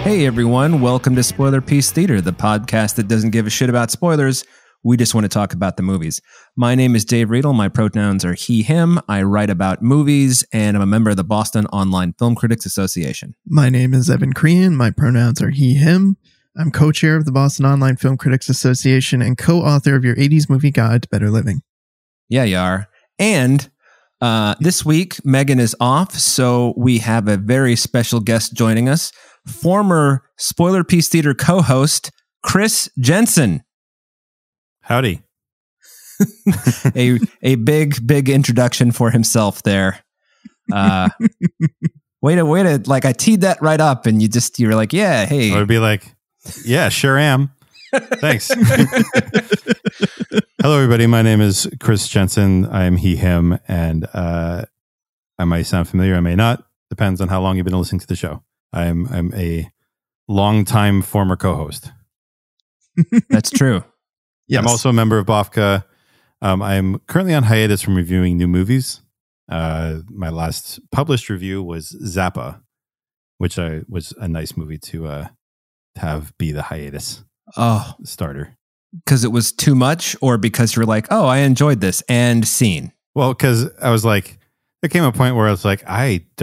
Hey everyone, welcome to Spoiler Piece Theater, the podcast that doesn't give a shit about spoilers. We just want to talk about the movies. My name is Dave Riedel. My pronouns are he, him. I write about movies, and I'm a member of the Boston Online Film Critics Association. My name is Evan Crean. My pronouns are he, him. I'm co-chair of the Boston Online Film Critics Association and co-author of your 80s movie guide to better living. Yeah, you are. And this week, Megan is off, so we have a very special guest joining us. Former Spoiler Piece Theater co-host, Chris Jensen. Howdy. a big introduction for himself there. Way to like I teed that right up and you were like, yeah, hey. I would be like, yeah, sure am. Thanks. Hello, everybody. My name is Chris Jensen. I'm he, him, and I might sound familiar, I may not. Depends on how long you've been listening to the show. I'm a longtime former co-host. That's true. Yes. I'm also a member of BOFCA. I'm currently on hiatus from reviewing new movies. My last published review was Zappa, which was a nice movie to have be the hiatus starter. Because it was too much, or because you were like, oh, I enjoyed this and scene? Well, because I was like, there came a point where I was like,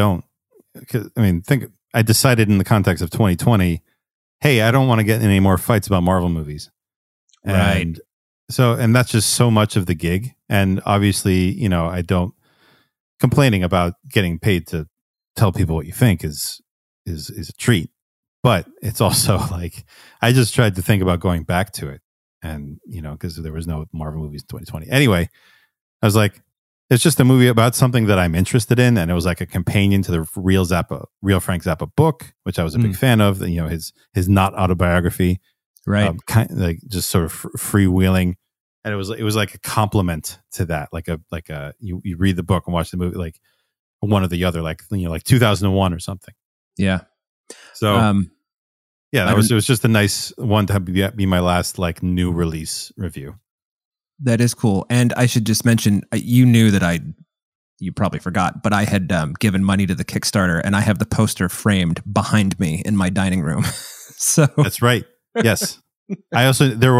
I decided in the context of 2020, hey, I don't want to get in any more fights about Marvel movies. Right. And that's just so much of the gig. And obviously, I don't complaining about getting paid to tell people what you think is a treat. But it's also like, I just tried to think about going back to it. And, because there was no Marvel movies in 2020. Anyway, I was like, it's just a movie about something that I'm interested in. And it was like a companion to the real Frank Zappa book, which I was a big fan of, his not autobiography. Right. Kind of like just sort of freewheeling. And it was like a compliment to that. You read the book and watch the movie, like one or the other, like 2001 or something. Yeah. So, it was just a nice one to be my last like new release review. That is cool. And I should just mention, you knew that you probably forgot, but I had given money to the Kickstarter and I have the poster framed behind me in my dining room. So that's right. Yes. I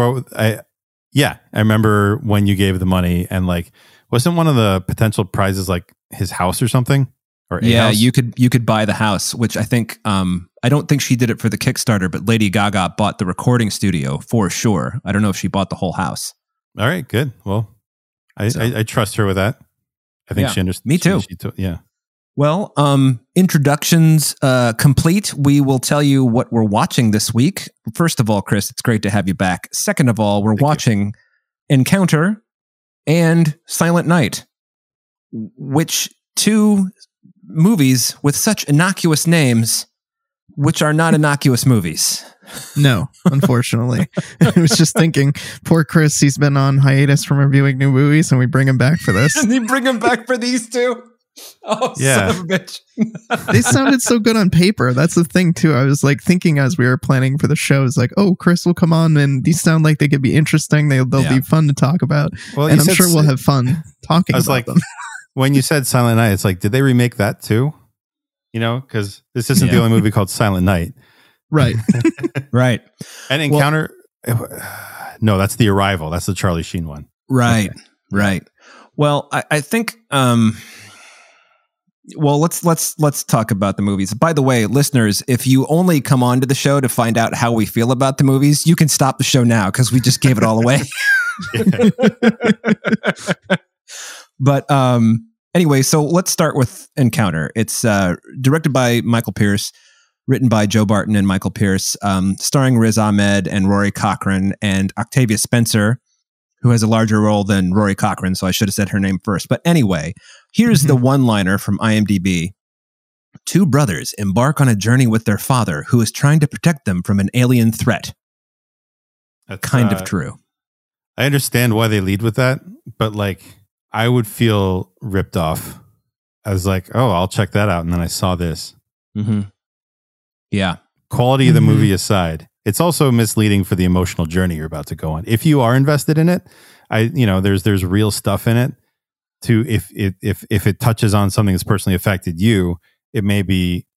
remember when you gave the money and like, wasn't one of the potential prizes like his house or something? Or house? you could buy the house, which I think, I don't think she did it for the Kickstarter, but Lady Gaga bought the recording studio for sure. I don't know if she bought the whole house. All right, good. Well, I trust her with that. I think she understood. Me too. Yeah. Well, introductions complete. We will tell you what we're watching this week. First of all, Chris, it's great to have you back. Second of all, we're watching Encounter and Silent Night, which two movies with such innocuous names, which are not innocuous movies. No, unfortunately. I was just thinking, poor Chris, he's been on hiatus from reviewing new movies and we bring him back for this. And you bring him back for these two? Oh, yeah. Son of a bitch. They sounded so good on paper. That's the thing, too. I was like thinking as we were planning for the shows, like, oh, Chris will come on and these sound like they could be interesting. They'll be fun to talk about. Well, and I'm sure we'll have fun talking about them. When you said Silent Night, it's like, did they remake that too? Because this isn't the only movie called Silent Night. Right. Right. And Encounter, no, that's The Arrival. That's the Charlie Sheen one. Right. Okay. Right. Well, I think, let's talk about the movies. By the way, listeners, if you only come on to the show to find out how we feel about the movies, you can stop the show now because we just gave it all away. But anyway, so let's start with Encounter. It's directed by Michael Pierce, written by Joe Barton and Michael Pierce, starring Riz Ahmed and Rory Cochrane and Octavia Spencer, who has a larger role than Rory Cochrane, so I should have said her name first. But anyway, here's the one-liner from IMDb. Two brothers embark on a journey with their father, who is trying to protect them from an alien threat. That's kind of true. I understand why they lead with that, but like, I would feel ripped off. I was like, oh, I'll check that out. And then I saw this. Mm-hmm. Yeah. Quality of the movie aside, it's also misleading for the emotional journey you're about to go on. If you are invested in it, there's real stuff in it. If it touches on something that's personally affected you, it may be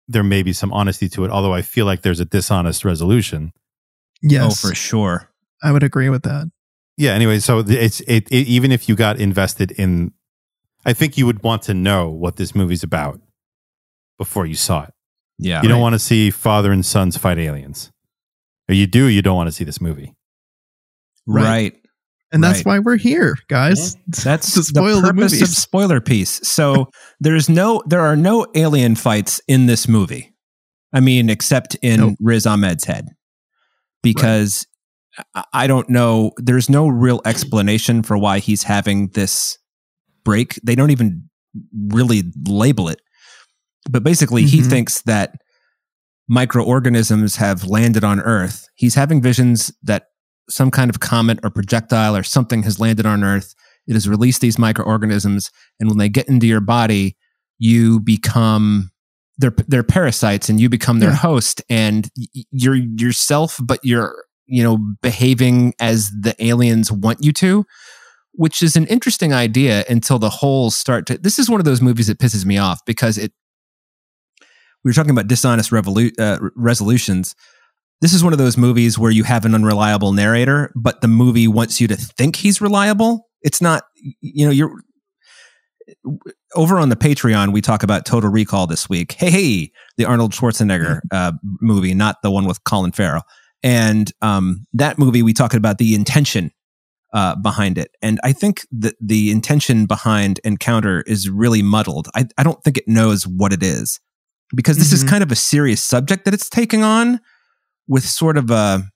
there may be some honesty to it, although I feel like there's a dishonest resolution. Yes. Oh, for sure. I would agree with that. Yeah, anyway, so it's even if you got invested in, I think you would want to know what this movie's about before you saw it. Yeah. You don't want to see father and sons fight aliens. Or you don't want to see this movie. Right. And that's why we're here, guys. That's to spoil the purpose of spoiler piece. So there are no alien fights in this movie. I mean, except in Riz Ahmed's head. Because I don't know, there's no real explanation for why he's having this break. They don't even really label it. But basically, he thinks that microorganisms have landed on Earth. He's having visions that some kind of comet or projectile or something has landed on Earth. It has released these microorganisms, and when they get into your body, you become they're parasites, and you become their host, and you're yourself, but you're behaving as the aliens want you to, which is an interesting idea until the holes start to. This is one of those movies that pisses me off because we were talking about dishonest resolutions. This is one of those movies where you have an unreliable narrator, but the movie wants you to think he's reliable. It's not, you're over on the Patreon. We talk about Total Recall this week. Hey, the Arnold Schwarzenegger movie, not the one with Colin Farrell. And that movie, we talked about the intention behind it. And I think that the intention behind Encounter is really muddled. I don't think it knows what it is, because this is kind of a serious subject that it's taking on with sort of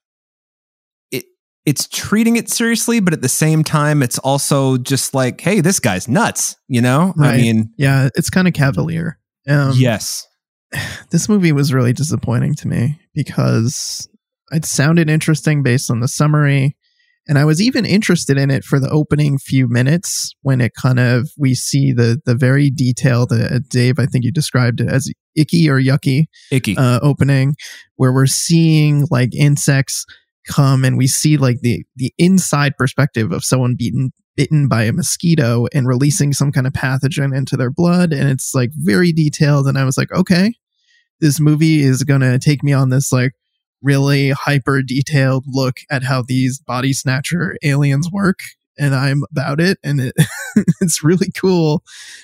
it's treating it seriously, but at the same time, it's also just like, hey, this guy's nuts, Right. I mean, yeah, it's kind of cavalier. Yes. This movie was really disappointing to me because it sounded interesting based on the summary. And I was even interested in it for the opening few minutes when we see the very detailed, Dave, I think you described it as icky or yucky opening, where we're seeing like insects come and we see like the inside perspective of someone bitten by a mosquito and releasing some kind of pathogen into their blood. And it's like very detailed. And I was like, okay, this movie is going to take me on this like really hyper detailed look at how these body snatcher aliens work, and I'm about it, and it's really cool.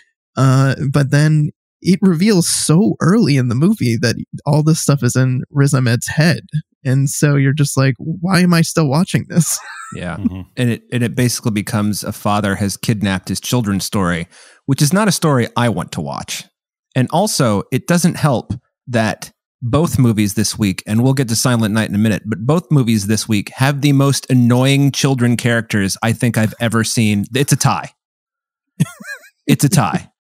But then it reveals so early in the movie that all this stuff is in Riz Ahmed's head, and so you're just like, why am I still watching this? Yeah, and it basically becomes a father has kidnapped his children story, which is not a story I want to watch. And also, it doesn't help that both movies this week, and we'll get to Silent Night in a minute, but both movies this week have the most annoying children characters I think I've ever seen. It's a tie. It's a tie.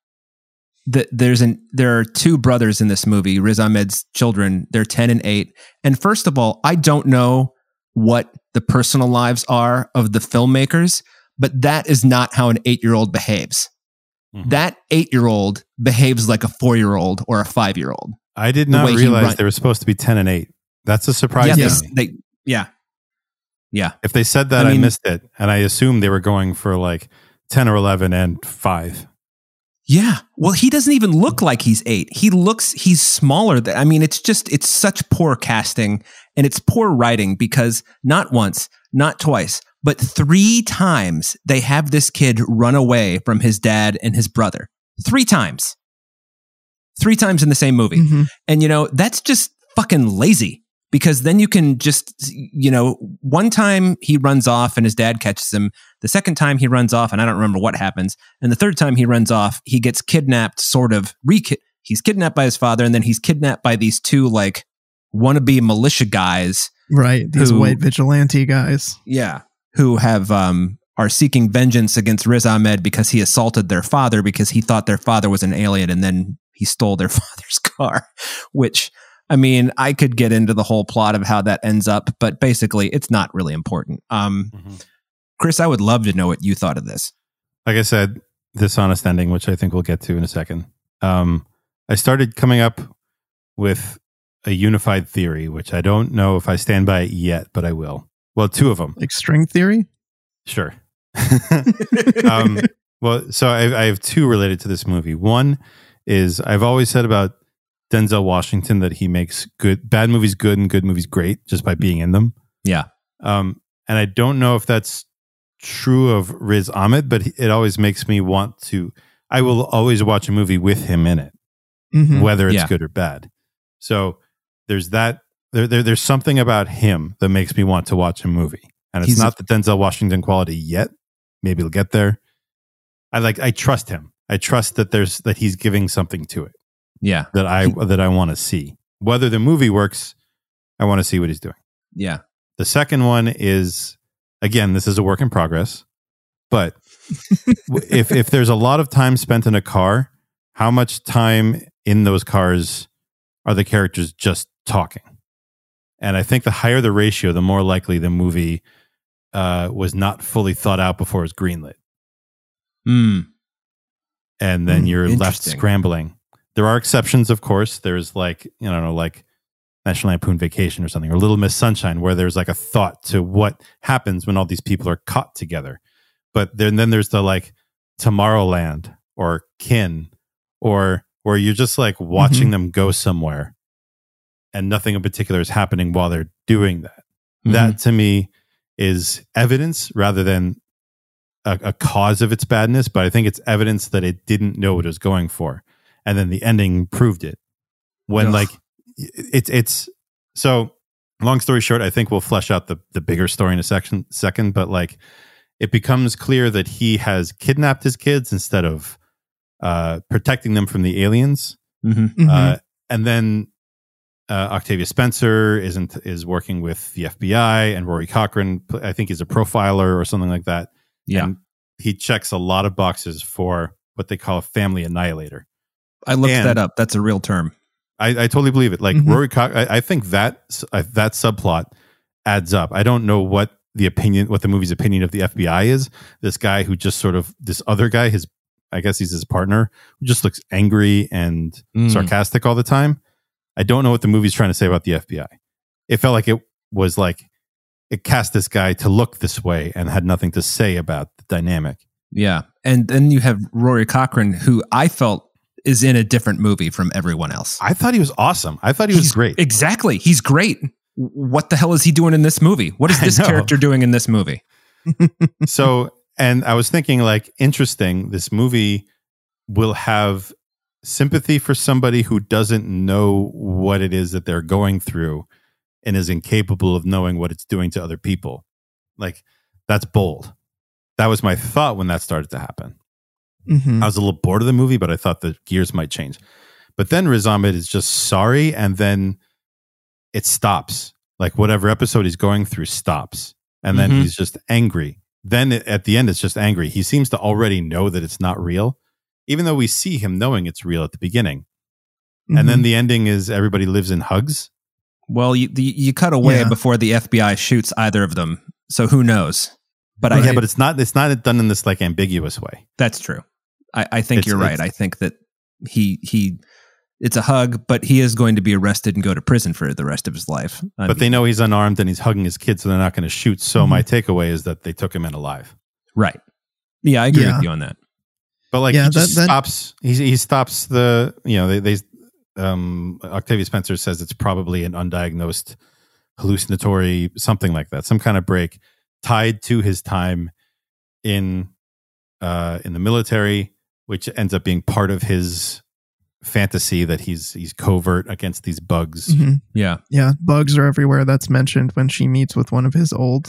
There are two brothers in this movie, Riz Ahmed's children. They're 10 and 8. And first of all, I don't know what the personal lives are of the filmmakers, but that is not how an 8-year-old behaves. That 8-year-old behaves like a 4-year-old or a 5-year-old. I did not realize they were supposed to be 10 and 8. That's a surprise to me. Yeah. If they said that, I missed it. And I assumed they were going for like 10 or 11 and 5. Yeah. Well, he doesn't even look like he's 8. He's smaller. It's such poor casting, and it's poor writing because not once, not twice, but 3 times they have this kid run away from his dad and his brother. 3 times. 3 times in the same movie. And, that's just fucking lazy, because then you can just, one time he runs off and his dad catches him. The second time he runs off and I don't remember what happens. And the third time he runs off, he gets kidnapped, he's kidnapped by his father, and then he's kidnapped by these 2 like wannabe militia guys. Right. These white vigilante guys. Yeah. Who have, are seeking vengeance against Riz Ahmed because he assaulted their father because he thought their father was an alien, and then he stole their father's car, which, I could get into the whole plot of how that ends up, but basically it's not really important. Chris, I would love to know what you thought of this. Like I said, dishonest ending, which I think we'll get to in a second. I started coming up with a unified theory, which I don't know if I stand by it yet, but I will. Well, 2 of them. Like string theory? Sure. Well, so I have 2 related to this movie. One is I've always said about Denzel Washington that he makes bad movies good and good movies great just by being in them. Yeah. And I don't know if that's true of Riz Ahmed, but it always makes me want to. I will always watch a movie with him in it, whether it's good or bad. So there's that. There's something about him that makes me want to watch a movie, and it's not the Denzel Washington quality yet. Maybe it'll get there. I trust him. I trust that he's giving something to it. Yeah. That I want to see. Whether the movie works, I want to see what he's doing. Yeah. The second one is, again, this is a work in progress, but if there's a lot of time spent in a car, how much time in those cars are the characters just talking? And I think the higher the ratio, the more likely the movie was not fully thought out before it was greenlit. And then you're left scrambling. There are exceptions, of course. There's like National Lampoon Vacation or something, or Little Miss Sunshine, where there's like a thought to what happens when all these people are caught together. But then there's the like Tomorrowland or Kin, or where you're just like watching them go somewhere and nothing in particular is happening while they're doing that. That to me is evidence rather than a cause of its badness, but I think it's evidence that it didn't know what it was going for. And then the ending proved it. When it's so long story short, I think we'll flesh out the bigger story in a second, but like it becomes clear that he has kidnapped his kids instead of protecting them from the aliens. And then Octavia Spencer is working with the FBI, and Rory Cochrane, I think, is a profiler or something like that. Yeah. And he checks a lot of boxes for what they call a family annihilator. I looked that up. That's a real term. I totally believe it. Like Rory Cochrane, I think that subplot adds up. I don't know what the movie's opinion of the FBI is. This guy who just this other guy, I guess he's his partner, who just looks angry and sarcastic all the time. I don't know what the movie's trying to say about the FBI. It felt like it was like it cast this guy to look this way and had nothing to say about the dynamic. Yeah. And then you have Rory Cochrane, who I felt is in a different movie from everyone else. I thought he was awesome. I thought he was great. Exactly. He's great. What the hell is he doing in this movie? What is this character doing in this movie? So, and I was thinking, like, interesting, this movie will have sympathy for somebody who doesn't know what it is that they're going through and is incapable of knowing what it's doing to other people. Like, that's bold. That was my thought when that started to happen. I was a little bored of the movie, but I thought the gears might change. But then Riz Ahmed is just sorry, and then it stops. Like, whatever episode he's going through stops. And then he's just angry. Then at the end, it's just angry. He seems to already know that it's not real, even though we see him knowing it's real at the beginning. And then the ending is everybody lives in hugs. Well, you cut away before the FBI shoots either of them, so who knows? But but it's not done in this like ambiguous way. That's true. I think you're right. I think that he it's a hug, but he is going to be arrested and go to prison for the rest of his life. But they know he's unarmed and he's hugging his kids, so they're not going to shoot. So my takeaway is that they took him in alive. Right. Yeah, I agree with you on that. But like he just stops. He stops the. They Octavia Spencer says it's probably an undiagnosed hallucinatory something like that, some kind of break tied to his time in the military, which ends up being part of his fantasy that he's covert against these bugs. Yeah, bugs are everywhere. That's mentioned when she meets with one of his old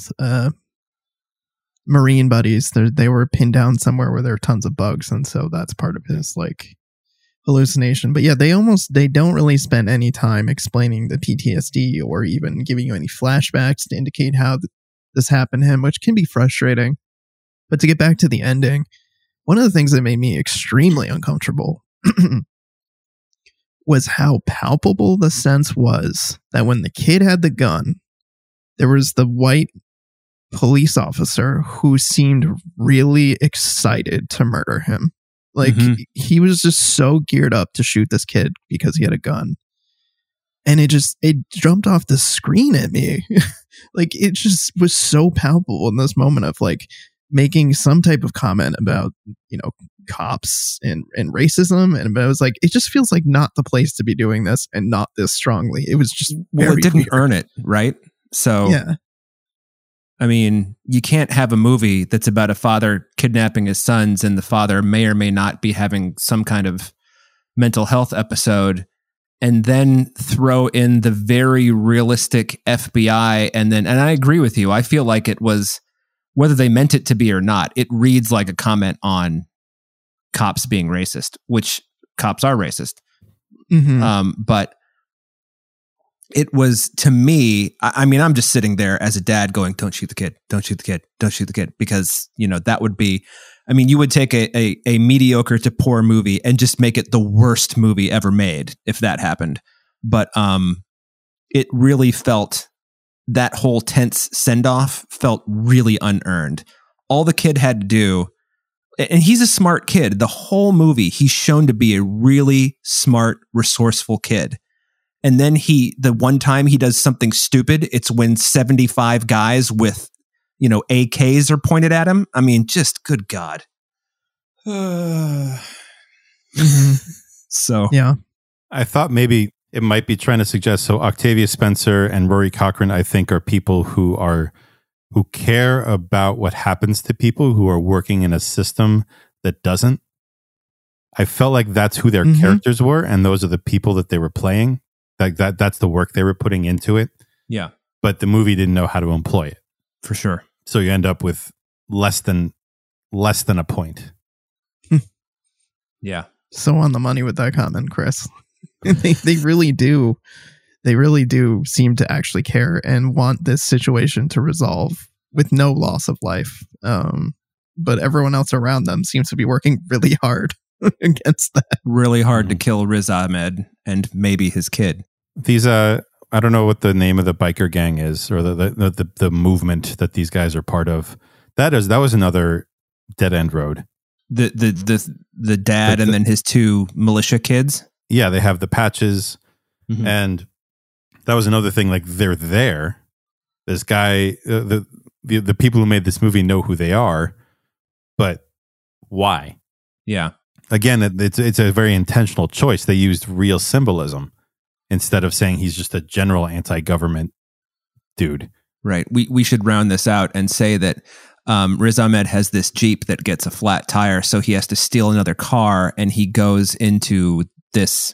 Marine buddies. They were pinned down somewhere where there are tons of bugs, and so that's part of his like hallucination. But yeah, they don't really spend any time explaining the PTSD or even giving you any flashbacks to indicate how this happened to him, which can be frustrating. But to get back to the ending, one of the things that made me extremely uncomfortable was how palpable the sense was that when the kid had the gun, there was the white police officer who seemed really excited to murder him. Like he was just so geared up to shoot this kid because he had a gun. And it jumped off the screen at me. Like it just was so palpable in this moment of like, making some type of comment about, cops and racism. And I was like, it just feels like not the place to be doing this, and not this strongly. It was just, it didn't earn it, right? So, yeah. I mean, you can't have a movie that's about a father kidnapping his sons and the father may or may not be having some kind of mental health episode, and then throw in the very realistic FBI. And I agree with you. I feel like it was, whether they meant it to be or not, it reads like a comment on cops being racist, which cops are racist. Mm-hmm. But it was, to me, I mean, I'm just sitting there as a dad going, don't shoot the kid, don't shoot the kid, don't shoot the kid. Because, that would be, I mean, you would take a mediocre to poor movie and just make it the worst movie ever made if that happened. But it really felt, that whole tense send-off felt really unearned. All the kid had to do, and he's a smart kid. The whole movie, he's shown to be a really smart, resourceful kid. And then the one time he does something stupid, it's when 75 guys with, AKs are pointed at him. I mean, just good God. So, yeah. I thought maybe it might be trying to suggest, so Octavia Spencer and Rory Cochrane, I think, are people who care about what happens to people who are working in a system that doesn't. I felt like that's who their characters were, and those are the people that they were playing. Like that's the work they were putting into it. Yeah. But the movie didn't know how to employ it. For sure. So you end up with less than a point. Yeah. So on the money with that comment, Chris. they really do. They really do seem to actually care and want this situation to resolve with no loss of life. But everyone else around them seems to be working really hard against that. Really hard to kill Riz Ahmed and maybe his kid. These I don't know what the name of the biker gang is, or the movement that these guys are part of. That was another dead end road. The dad and then his two militia kids. Yeah, they have the patches, and that was another thing. Like, they're there. This guy, the people who made this movie know who they are, but why? Yeah. Again, it's a very intentional choice. They used real symbolism instead of saying he's just a general anti-government dude. Right. We should round this out and say that Riz Ahmed has this Jeep that gets a flat tire, so he has to steal another car, and he goes into this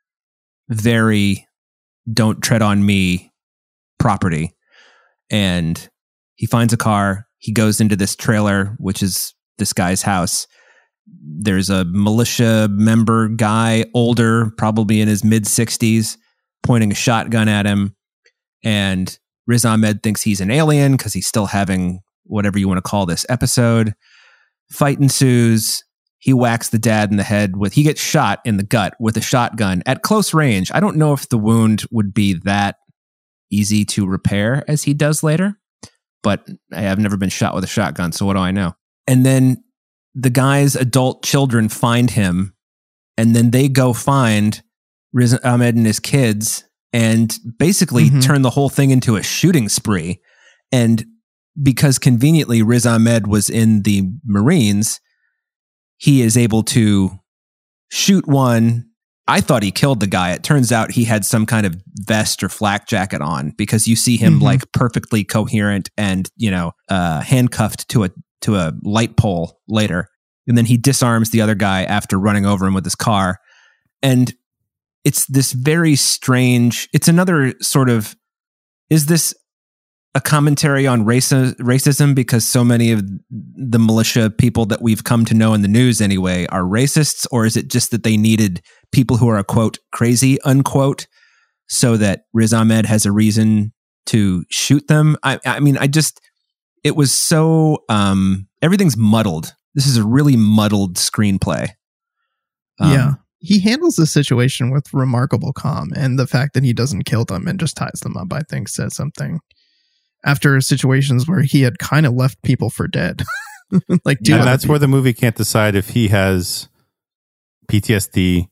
very don't tread on me property, and he finds a car. He goes into this trailer, which is this guy's house. There's a militia member guy, older, probably in his mid-60s, pointing a shotgun at him, and Riz Ahmed thinks he's an alien because he's still having whatever you want to call this episode. Fight ensues. He whacks the dad in the head he gets shot in the gut with a shotgun at close range. I don't know if the wound would be that easy to repair as he does later, but I have never been shot with a shotgun, so what do I know? And then the guy's adult children find him, and then they go find Riz Ahmed and his kids and basically turn the whole thing into a shooting spree. And because conveniently Riz Ahmed was in the Marines, he is able to shoot one. I thought he killed the guy. It turns out he had some kind of vest or flak jacket on, because you see him like perfectly coherent and, handcuffed to a light pole later. And then he disarms the other guy after running over him with his car. And it's this very strange, it's another sort of, is this a commentary on racism, because so many of the militia people that we've come to know in the news anyway are racists? Or is it just that they needed people who are, quote, crazy, unquote, so that Riz Ahmed has a reason to shoot them? I mean, it was so, everything's muddled. This is a really muddled screenplay. Yeah. He handles the situation with remarkable calm, and the fact that he doesn't kill them and just ties them up, I think, says something. After situations where he had kind of left people for dead. Like, and that's where the movie can't decide if he has PTSD,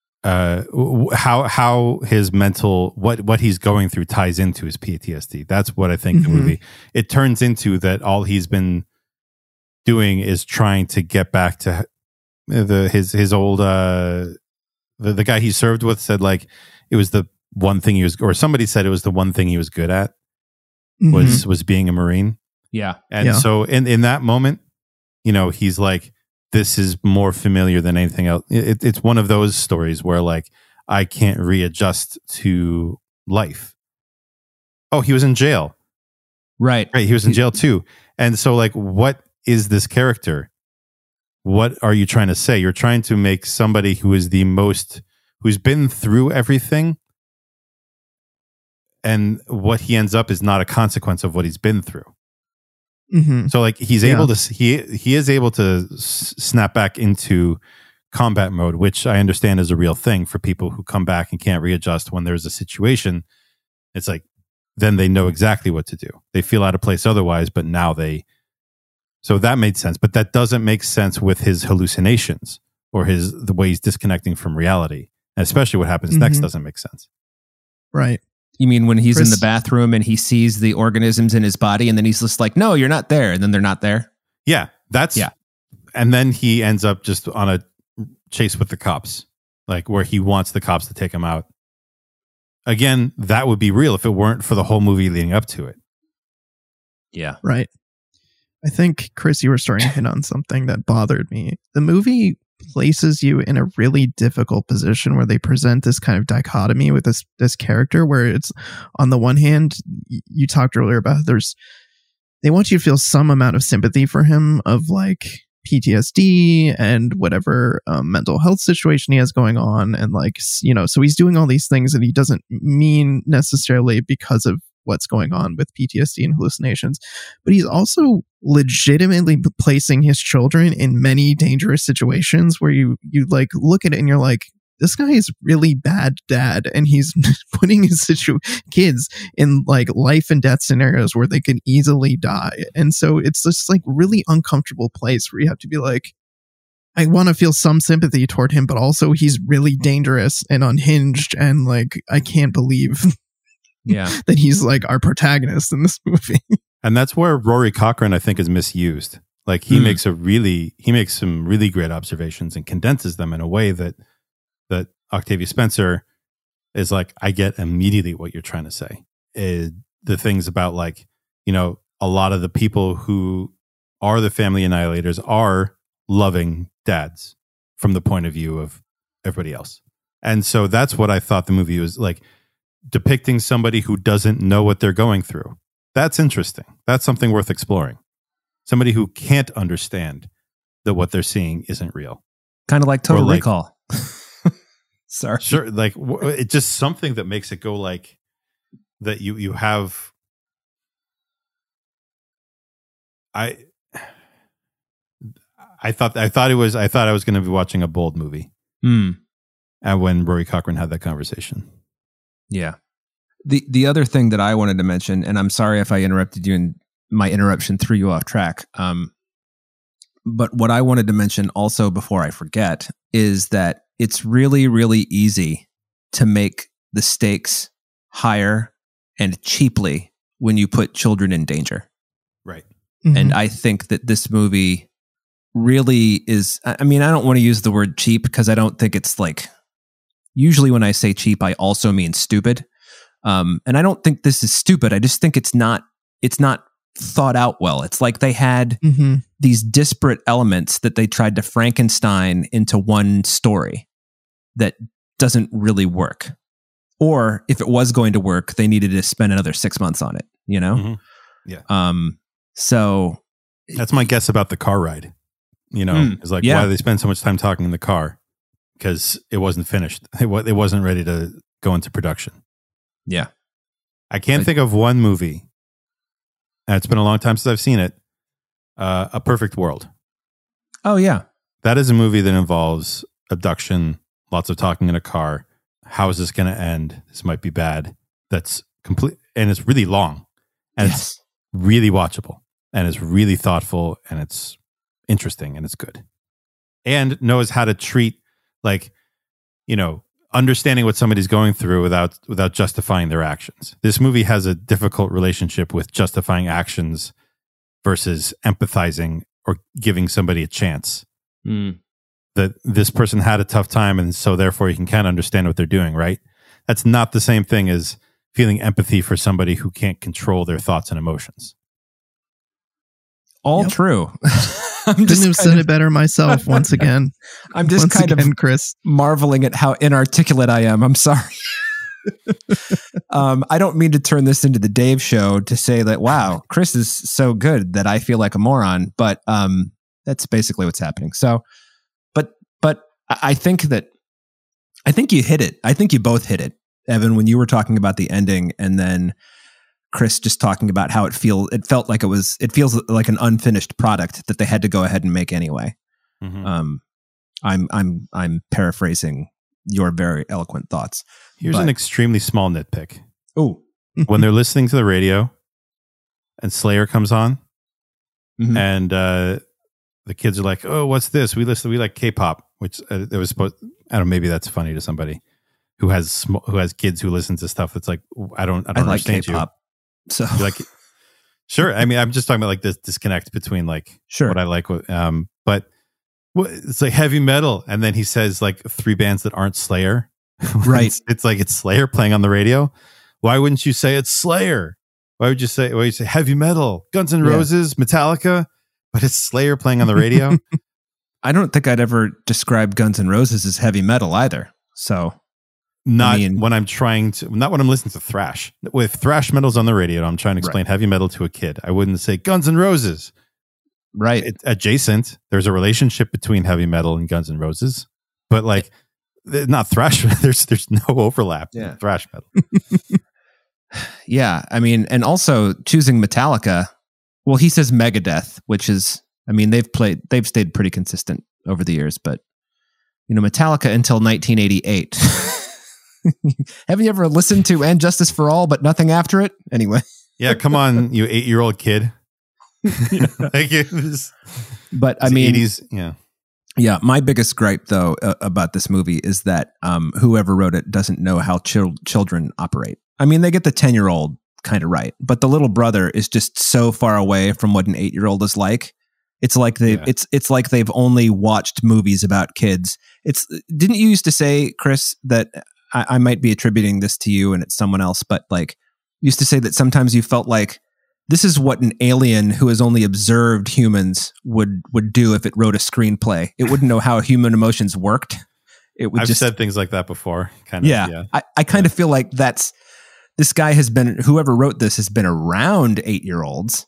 how his mental, what he's going through ties into his PTSD. That's what I think the movie, it turns into that all he's been doing is trying to get back to his old the guy he served with said like it was the one thing he was, or somebody said it was the one thing he was good at was being a Marine. Yeah. And so in that moment, you know, he's like, this is more familiar than anything else. It's one of those stories where like I can't readjust to life. Oh, he was in jail. Right. He was in jail too. And so like, what is this character? What are you trying to say? You're trying to make somebody who is who's been through everything, and what he ends up is not a consequence of what he's been through. Mm-hmm. So like he's able to, he is able to snap back into combat mode, which I understand is a real thing for people who come back and can't readjust when there's a situation. It's like, then they know exactly what to do. They feel out of place otherwise, but now so that made sense. But that doesn't make sense with his hallucinations or the way he's disconnecting from reality. And especially what happens next doesn't make sense. Right. You mean when he's in the bathroom and he sees the organisms in his body and then he's just like, no, you're not there. And then they're not there. Yeah. And then he ends up just on a chase with the cops, like where he wants the cops to take him out. Again, that would be real if it weren't for the whole movie leading up to it. Yeah. Right. I think, Chris, you were starting to hit on something that bothered me. The movie places you in a really difficult position where they present this kind of dichotomy with this character where it's, on the one hand, you talked earlier about they want you to feel some amount of sympathy for him, of like PTSD and whatever mental health situation he has going on. And like, you know, so he's doing all these things that he doesn't mean necessarily because of what's going on with PTSD and hallucinations, but he's also legitimately placing his children in many dangerous situations where you like look at it and you're like, this guy is really bad dad, and he's putting his kids in like life and death scenarios where they could easily die. And so it's this like really uncomfortable place where you have to be like, I want to feel some sympathy toward him, but also he's really dangerous and unhinged, and like I can't believe that he's like our protagonist in this movie. And that's where Rory Cochrane, I think, is misused. Like he makes some really great observations and condenses them in a way that Octavia Spencer is like, I get immediately what you're trying to say. The things about like, you know, a lot of the people who are the family annihilators are loving dads from the point of view of everybody else. And so that's what I thought the movie was like, depicting somebody who doesn't know what they're going through. That's interesting. That's something worth exploring. Somebody who can't understand that what they're seeing isn't real. Kind of like Total Recall. Sorry. Sure. Like it's just something that makes it go like that. You have. I thought I was going to be watching a bold movie. And when Rory Cochrane had that conversation. Yeah. The other thing that I wanted to mention, and I'm sorry if I interrupted you and my interruption threw you off track. But what I wanted to mention also before I forget is that it's really, really easy to make the stakes higher and cheaply when you put children in danger. Right. Mm-hmm. And I think that this movie really is, I mean, I don't want to use the word cheap because I don't think it's like, usually when I say cheap, I also mean stupid. And I don't think this is stupid. I just think it's not thought out well. It's like they had these disparate elements that they tried to Frankenstein into one story that doesn't really work. Or if it was going to work, they needed to spend another 6 months on it, you know? Mm-hmm. Yeah. So that's my guess about the car ride. You know, it's like, why do they spend so much time talking in the car? Because it wasn't finished. It wasn't ready to go into production. Yeah. I can't think of one movie. And it's been a long time since I've seen it. A Perfect World. Oh, yeah. That is a movie that involves abduction, lots of talking in a car. How is this going to end? This might be bad. That's complete. And it's really long. And it's really watchable. And it's really thoughtful. And it's interesting. And it's good. And knows how to treat, like, you know, understanding what somebody's going through without justifying their actions. This movie has a difficult relationship with justifying actions versus empathizing or giving somebody a chance. That this person had a tough time, and so therefore you can kind of understand what they're doing, right? That's not the same thing as feeling empathy for somebody who can't control their thoughts and emotions. All true. Couldn't have said it better myself once again. I'm just of Chris, marveling at how inarticulate I am. I'm sorry. I don't mean to turn this into the Dave show to say that, wow, Chris is so good that I feel like a moron, but that's basically what's happening. So, but I think you hit it. I think you both hit it, Evan, when you were talking about the ending, and then Chris just talking about how it feels like it feels like an unfinished product that they had to go ahead and make anyway. Mm-hmm. I'm paraphrasing your very eloquent thoughts. Here's an extremely small nitpick. Oh, when they're listening to the radio and Slayer comes on, and the kids are like, "Oh, what's this? We like K-pop," which it was supposed. I don't know. Maybe that's funny to somebody who has kids who listen to stuff that's like, I don't understand K-pop, you. So you're like, sure. I mean, I'm just talking about like this disconnect between like what I like, but it's like heavy metal, and then he says like 3 bands that aren't Slayer. Right. It's like it's Slayer playing on the radio. Why wouldn't you say it's Slayer? Why would you say heavy metal, Guns N' Roses, Metallica, but it's Slayer playing on the radio? I don't think I'd ever describe Guns N' Roses as heavy metal either. So not when I'm listening to thrash. With thrash metal's on the radio, I'm trying to explain heavy metal to a kid. I wouldn't say Guns N' Roses. Right. It's adjacent. There's a relationship between heavy metal and Guns N' Roses, but like not thrash. There's no overlap. Yeah. In thrash metal. Yeah. I mean, and also choosing Metallica. Well, he says Megadeth, which is, I mean, they've stayed pretty consistent over the years, but Metallica until 1988. Haven't you ever listened to And Justice for All, but nothing after it? Anyway. Yeah. Come on, you 8-year-old kid. Like but I mean, 80s, yeah. My biggest gripe, though, about this movie is that whoever wrote it doesn't know how children operate. I mean, they get the 10-year-old kind of right, but the little brother is just so far away from what an 8-year-old is like. It's like it's like they've only watched movies about kids. Didn't you used to say, Chris, that I might be attributing this to you and it's someone else, but like you used to say that sometimes you felt like this is what an alien who has only observed humans would do if it wrote a screenplay. It wouldn't know how human emotions worked. I've said things like that before. Kind of. Yeah. I kind of feel like this guy whoever wrote this has been around 8-year-olds,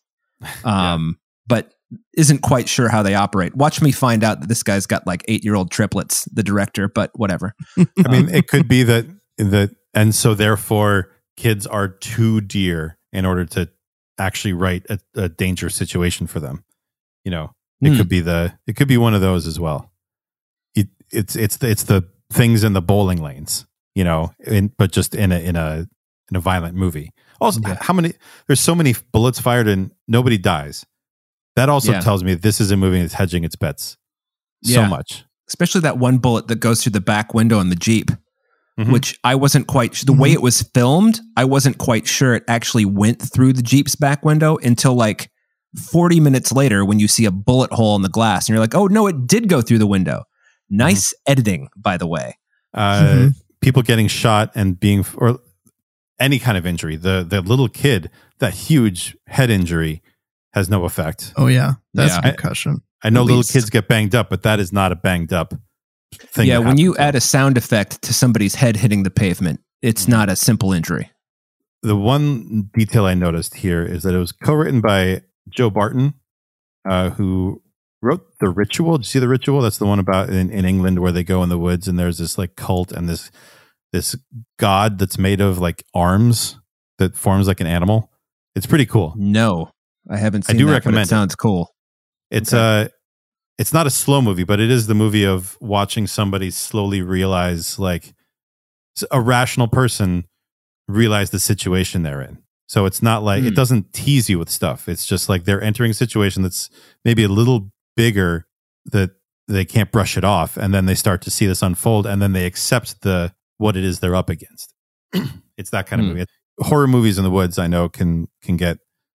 but isn't quite sure how they operate. Watch me find out that this guy's got like 8-year-old triplets, the director, but whatever. I mean, it could be that, and so therefore kids are too dear in order to actually write a dangerous situation for them. It could be one of those as well. It's the things in the bowling lanes, but just in a violent movie. Also, there's so many bullets fired and nobody dies. That also tells me this is a movie that's hedging its bets so much. Especially that one bullet that goes through the back window in the Jeep, which I wasn't quite the way it was filmed. I wasn't quite sure it actually went through the Jeep's back window until like 40 minutes later when you see a bullet hole in the glass and you're like, oh no, it did go through the window. Nice editing, by the way. People getting shot and or any kind of injury. The little kid, that huge head injury has no effect. Oh yeah, that's a concussion. I know little kids get banged up, but that is not a banged up thing. Yeah, when you add a sound effect to somebody's head hitting the pavement, it's not a simple injury. The one detail I noticed here is that it was co-written by Joe Barton, who wrote The Ritual. Did you see The Ritual? That's the one about in England where they go in the woods and there's this like cult and this god that's made of like arms that forms like an animal. It's pretty cool. No, I haven't seen I do that, recommend but it sounds cool. It's it's not a slow movie, but it is the movie of watching somebody slowly realize, like a rational person realize the situation they're in. So it's not like it doesn't tease you with stuff. It's just like they're entering a situation that's maybe a little bigger that they can't brush it off, and then they start to see this unfold, and then they accept what it is they're up against. It's that kind of movie. Horror movies in the woods, I know, can get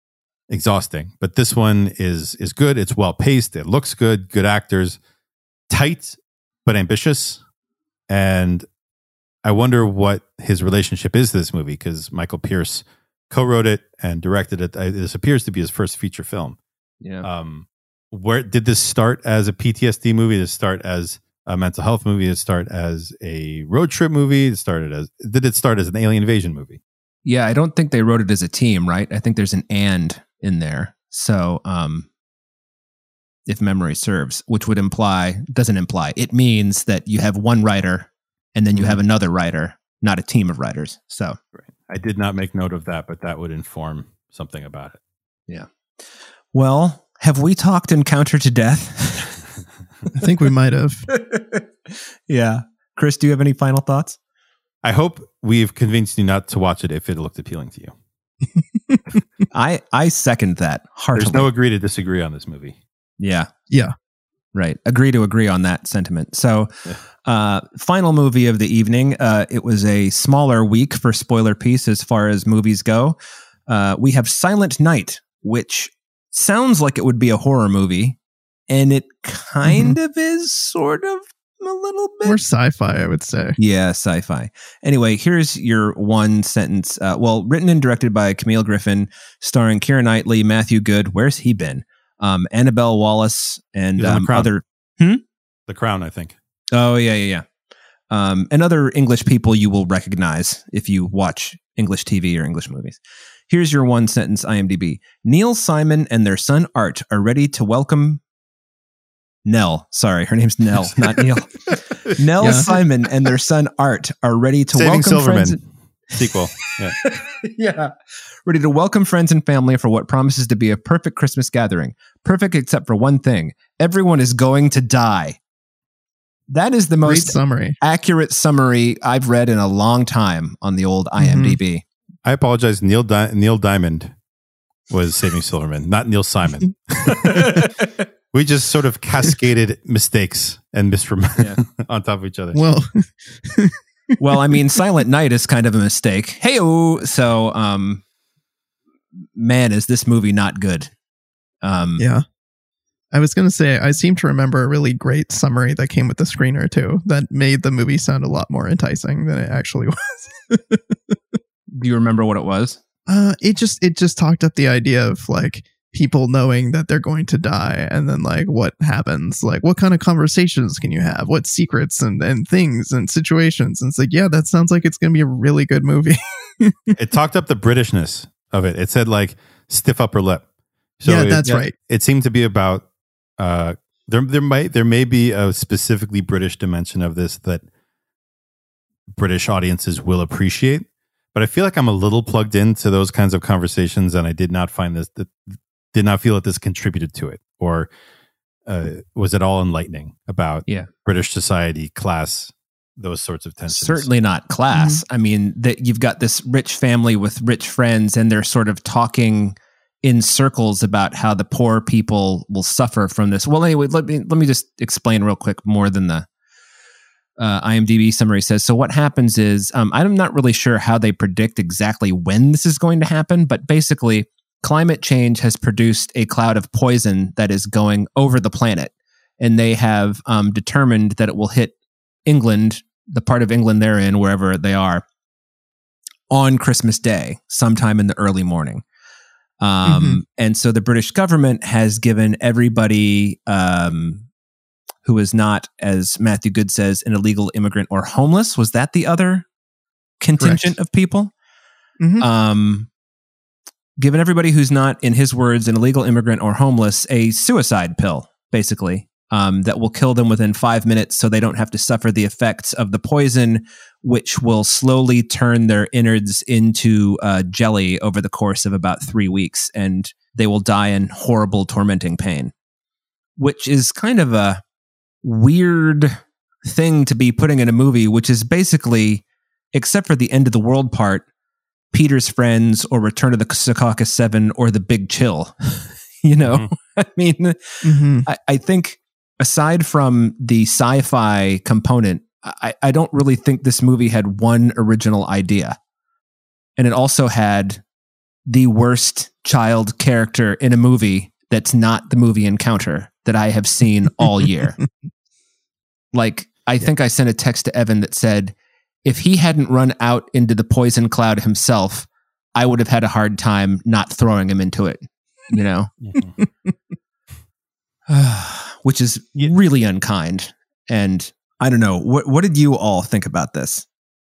exhausting. But this one is good. It's well paced. It looks good. Good actors. Tight but ambitious. And I wonder what his relationship is to this movie, because Michael Pearce co-wrote it and directed it. This appears to be his first feature film. Yeah. Where did this start as a PTSD movie? Did it start as a mental health movie? Did it start as a road trip movie? Did it start as an alien invasion movie? Yeah, I don't think they wrote it as a team, right? I think there's an "and" in there. So, if memory serves, which doesn't imply, it means that you have one writer and then you have another writer, not a team of writers. So, right. I did not make note of that, but that would inform something about it. Yeah. Well, have we talked Encounter to death? I think we might have. Yeah. Chris, do you have any final thoughts? I hope we've convinced you not to watch it if it looked appealing to you. I second that heartily. There's no agree to disagree on this movie. Yeah. Yeah. Right. Agree to agree on that sentiment. So, final movie of the evening. It was a smaller week for Spoiler Piece as far as movies go. We have Silent Night, which sounds like it would be a horror movie, and it kind of is, sort of, a little bit. More sci-fi, I would say. Yeah, sci-fi. Anyway, here's your one sentence. Written and directed by Camille Griffin, starring Keira Knightley, Matthew Good. Where's he been? Annabelle Wallis and other. The Crown, I think. Oh, yeah. And other English people you will recognize if you watch English TV or English movies. Here's your one sentence IMDb. Neil Simon and their son Art are ready to welcome Nell. Sorry, her name's Nell, not Neil. Nell Simon and their son Art are ready to Saving welcome Silverman friends. Sequel. Yeah. Yeah. Ready to welcome friends and family for what promises to be a perfect Christmas gathering. Perfect except for one thing. Everyone is going to die. That is the most accurate summary I've read in a long time on the old IMDb. I apologize. Neil Diamond was Saving Silverman, not Neil Simon. We just sort of cascaded mistakes and on top of each other. Well, I mean, Silent Night is kind of a mistake. Hey-o! So, man, is this movie not good? Yeah. I was going to say, I seem to remember a really great summary that came with the screener, too, that made the movie sound a lot more enticing than it actually was. Do you remember what it was? It just talked up the idea of, like, people knowing that they're going to die, and then, like, what happens, like, what kind of conversations can you have, what secrets and things and situations, and it's like, yeah, that sounds like it's going to be a really good movie. It talked up the Britishness of it. It said, like, stiff upper lip. So yeah, that's right. It seemed to be about there may be a specifically British dimension of this that British audiences will appreciate, but I feel like I'm a little plugged into those kinds of conversations, and I did not feel that this contributed to it, or was it all enlightening about British society, class, those sorts of tensions? Certainly not class. I mean, that you've got this rich family with rich friends, and they're sort of talking in circles about how the poor people will suffer from this. Well, anyway, let me just explain real quick more than the IMDb summary says. So what happens is, I'm not really sure how they predict exactly when this is going to happen, but basically climate change has produced a cloud of poison that is going over the planet. And they have determined that it will hit England, the part of England they're in, wherever they are, on Christmas Day, sometime in the early morning. And so the British government has given everybody who is not, as Matthew Good says, an illegal immigrant or homeless. Was that the other contingent of people? Given everybody who's not, in his words, an illegal immigrant or homeless, a suicide pill, basically, that will kill them within 5 minutes so they don't have to suffer the effects of the poison, which will slowly turn their innards into jelly over the course of about 3 weeks, and they will die in horrible, tormenting pain, which is kind of a weird thing to be putting in a movie, which is basically, except for the end of the world part, Peter's Friends or Return of the Secaucus 7 or The Big Chill. You know, I mean, I think aside from the sci-fi component, I don't really think this movie had one original idea. And it also had the worst child character in a movie that's not the movie Encounter that I have seen all year. Like, I think I sent a text to Evan that said, if he hadn't run out into the poison cloud himself, I would have had a hard time not throwing him into it, you know? Which is really unkind. And I don't know. What did you all think about this?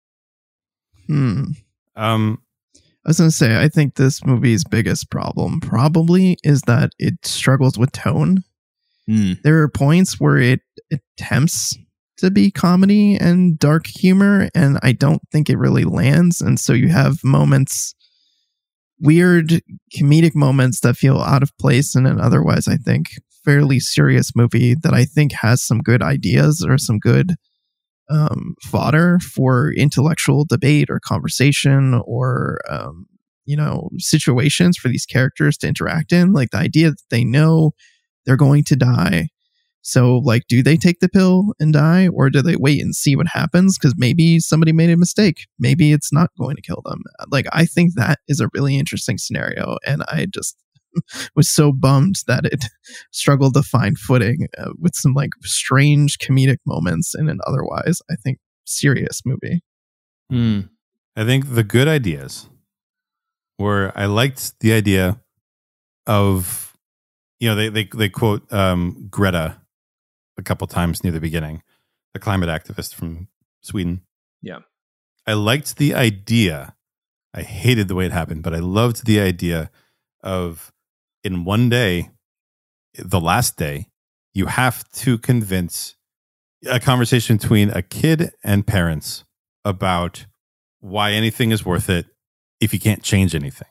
I was going to say, I think this movie's biggest problem probably is that it struggles with tone. There are points where it attempts to be comedy and dark humor, and I don't think it really lands. And so you have moments, weird comedic moments that feel out of place in an otherwise, I think, fairly serious movie that I think has some good ideas or some good fodder for intellectual debate or conversation or situations for these characters to interact in. Like the idea that they know they're going to die, so like, do they take the pill and die, or do they wait and see what happens because maybe somebody made a mistake, maybe it's not going to kill them? Like, I think that is a really interesting scenario, and I just was so bummed that it struggled to find footing with some like strange comedic moments in an otherwise, I think, serious movie. I think the good ideas were, I liked the idea of, they quote Greta a couple times near the beginning, the climate activist from Sweden. Yeah. I liked the idea. I hated the way it happened, but I loved the idea of, in one day, the last day, you have to convince a conversation between a kid and parents about why anything is worth it if you can't change anything.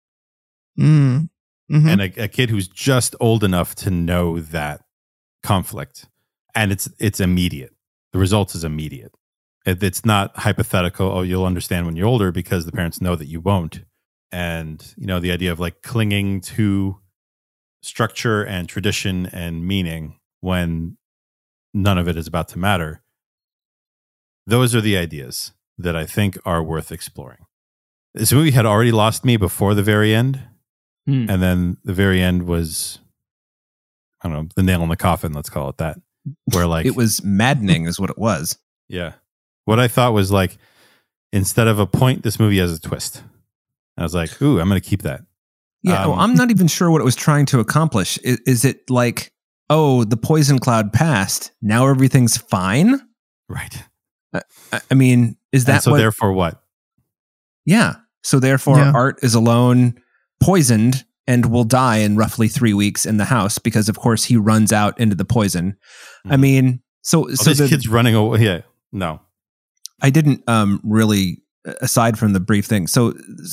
Mm-hmm. And a kid who's just old enough to know that conflict. And it's immediate. The result is immediate. It's not hypothetical, oh, you'll understand when you're older, because the parents know that you won't. And, the idea of like clinging to structure and tradition and meaning when none of it is about to matter. Those are the ideas that I think are worth exploring. This movie had already lost me before the very end. And then the very end was, I don't know, the nail in the coffin, let's call it that. Where like it was maddening is what it was. Yeah. What I thought was like, instead of a point, this movie has a twist. And I was like, ooh, I'm going to keep that. Yeah, I'm not even sure what it was trying to accomplish. Is it like, oh, the poison cloud passed, now everything's fine? Right. I mean, is that so therefore what? Yeah. So therefore Art is alone, poisoned, and will die in roughly 3 weeks in the house because, of course, he runs out into the poison. I mean, so these kids running away. Yeah. No. I didn't really, aside from the brief thing. So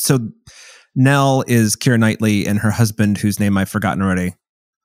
Nell is Keira Knightley, and her husband, whose name I've forgotten already.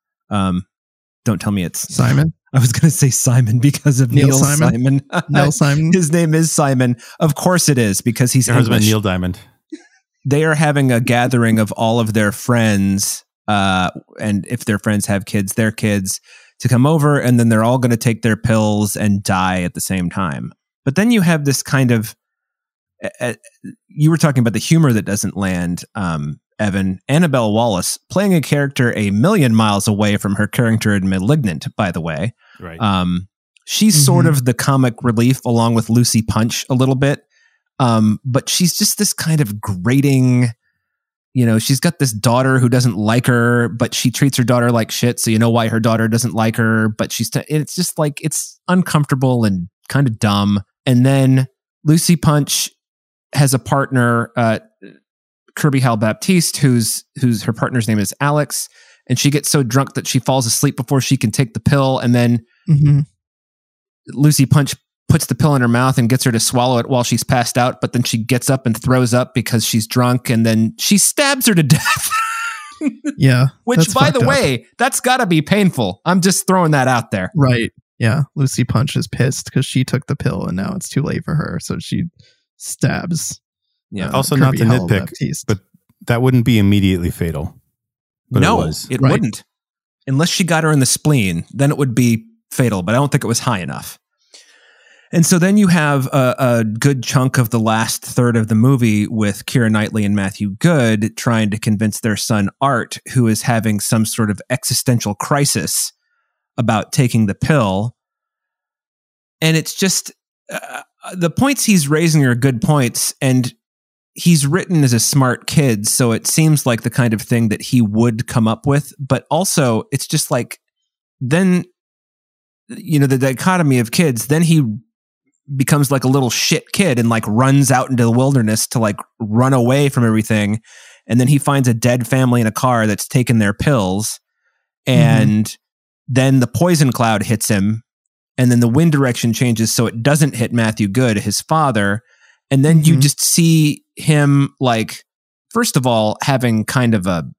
Don't tell me it's Simon. I was going to say Simon because of Neil Simon. Neil Simon. His name is Simon. Of course it is, because he's her husband, Neil Diamond. They are having a gathering of all of their friends, and if their friends have kids, their kids, to come over, and then they're all going to take their pills and die at the same time. But then you have this kind of, you were talking about the humor that doesn't land, Evan. Annabelle Wallis playing a character a million miles away from her character in Malignant, by the way. Right. She's sort of the comic relief along with Lucy Punch a little bit. But she's just this kind of grating, she's got this daughter who doesn't like her, but she treats her daughter like shit. So you know why her daughter doesn't like her, but it's just like, it's uncomfortable and kind of dumb. And then Lucy Punch has a partner, Kirby Hal Baptiste, whose her partner's name is Alex, and she gets so drunk that she falls asleep before she can take the pill, and then Lucy Punch puts the pill in her mouth and gets her to swallow it while she's passed out, but then she gets up and throws up because she's drunk, and then she stabs her to death. Yeah. Which, by the way, that's got to be painful. I'm just throwing that out there. Right. Yeah. Lucy Punch is pissed because she took the pill and now it's too late for her, so she stabs. Yeah. Also, Kirby, not to nitpick, Baptiste. But that wouldn't be immediately fatal. But no, it wouldn't. Unless she got her in the spleen, then it would be fatal. But I don't think it was high enough. And so then you have a good chunk of the last third of the movie with Keira Knightley and Matthew Goode trying to convince their son Art, who is having some sort of existential crisis about taking the pill. And it's just the points he's raising are good points, and he's written as a smart kid, so it seems like the kind of thing that he would come up with. But also, it's just like, then, you know, the dichotomy of kids, then he becomes like a little shit kid and like runs out into the wilderness to like run away from everything. And then he finds a dead family in a car that's taken their pills. And then the poison cloud hits him. And then the wind direction changes so it doesn't hit Matthew Goode, his father. And then you just see him, like, first of all, having kind of a,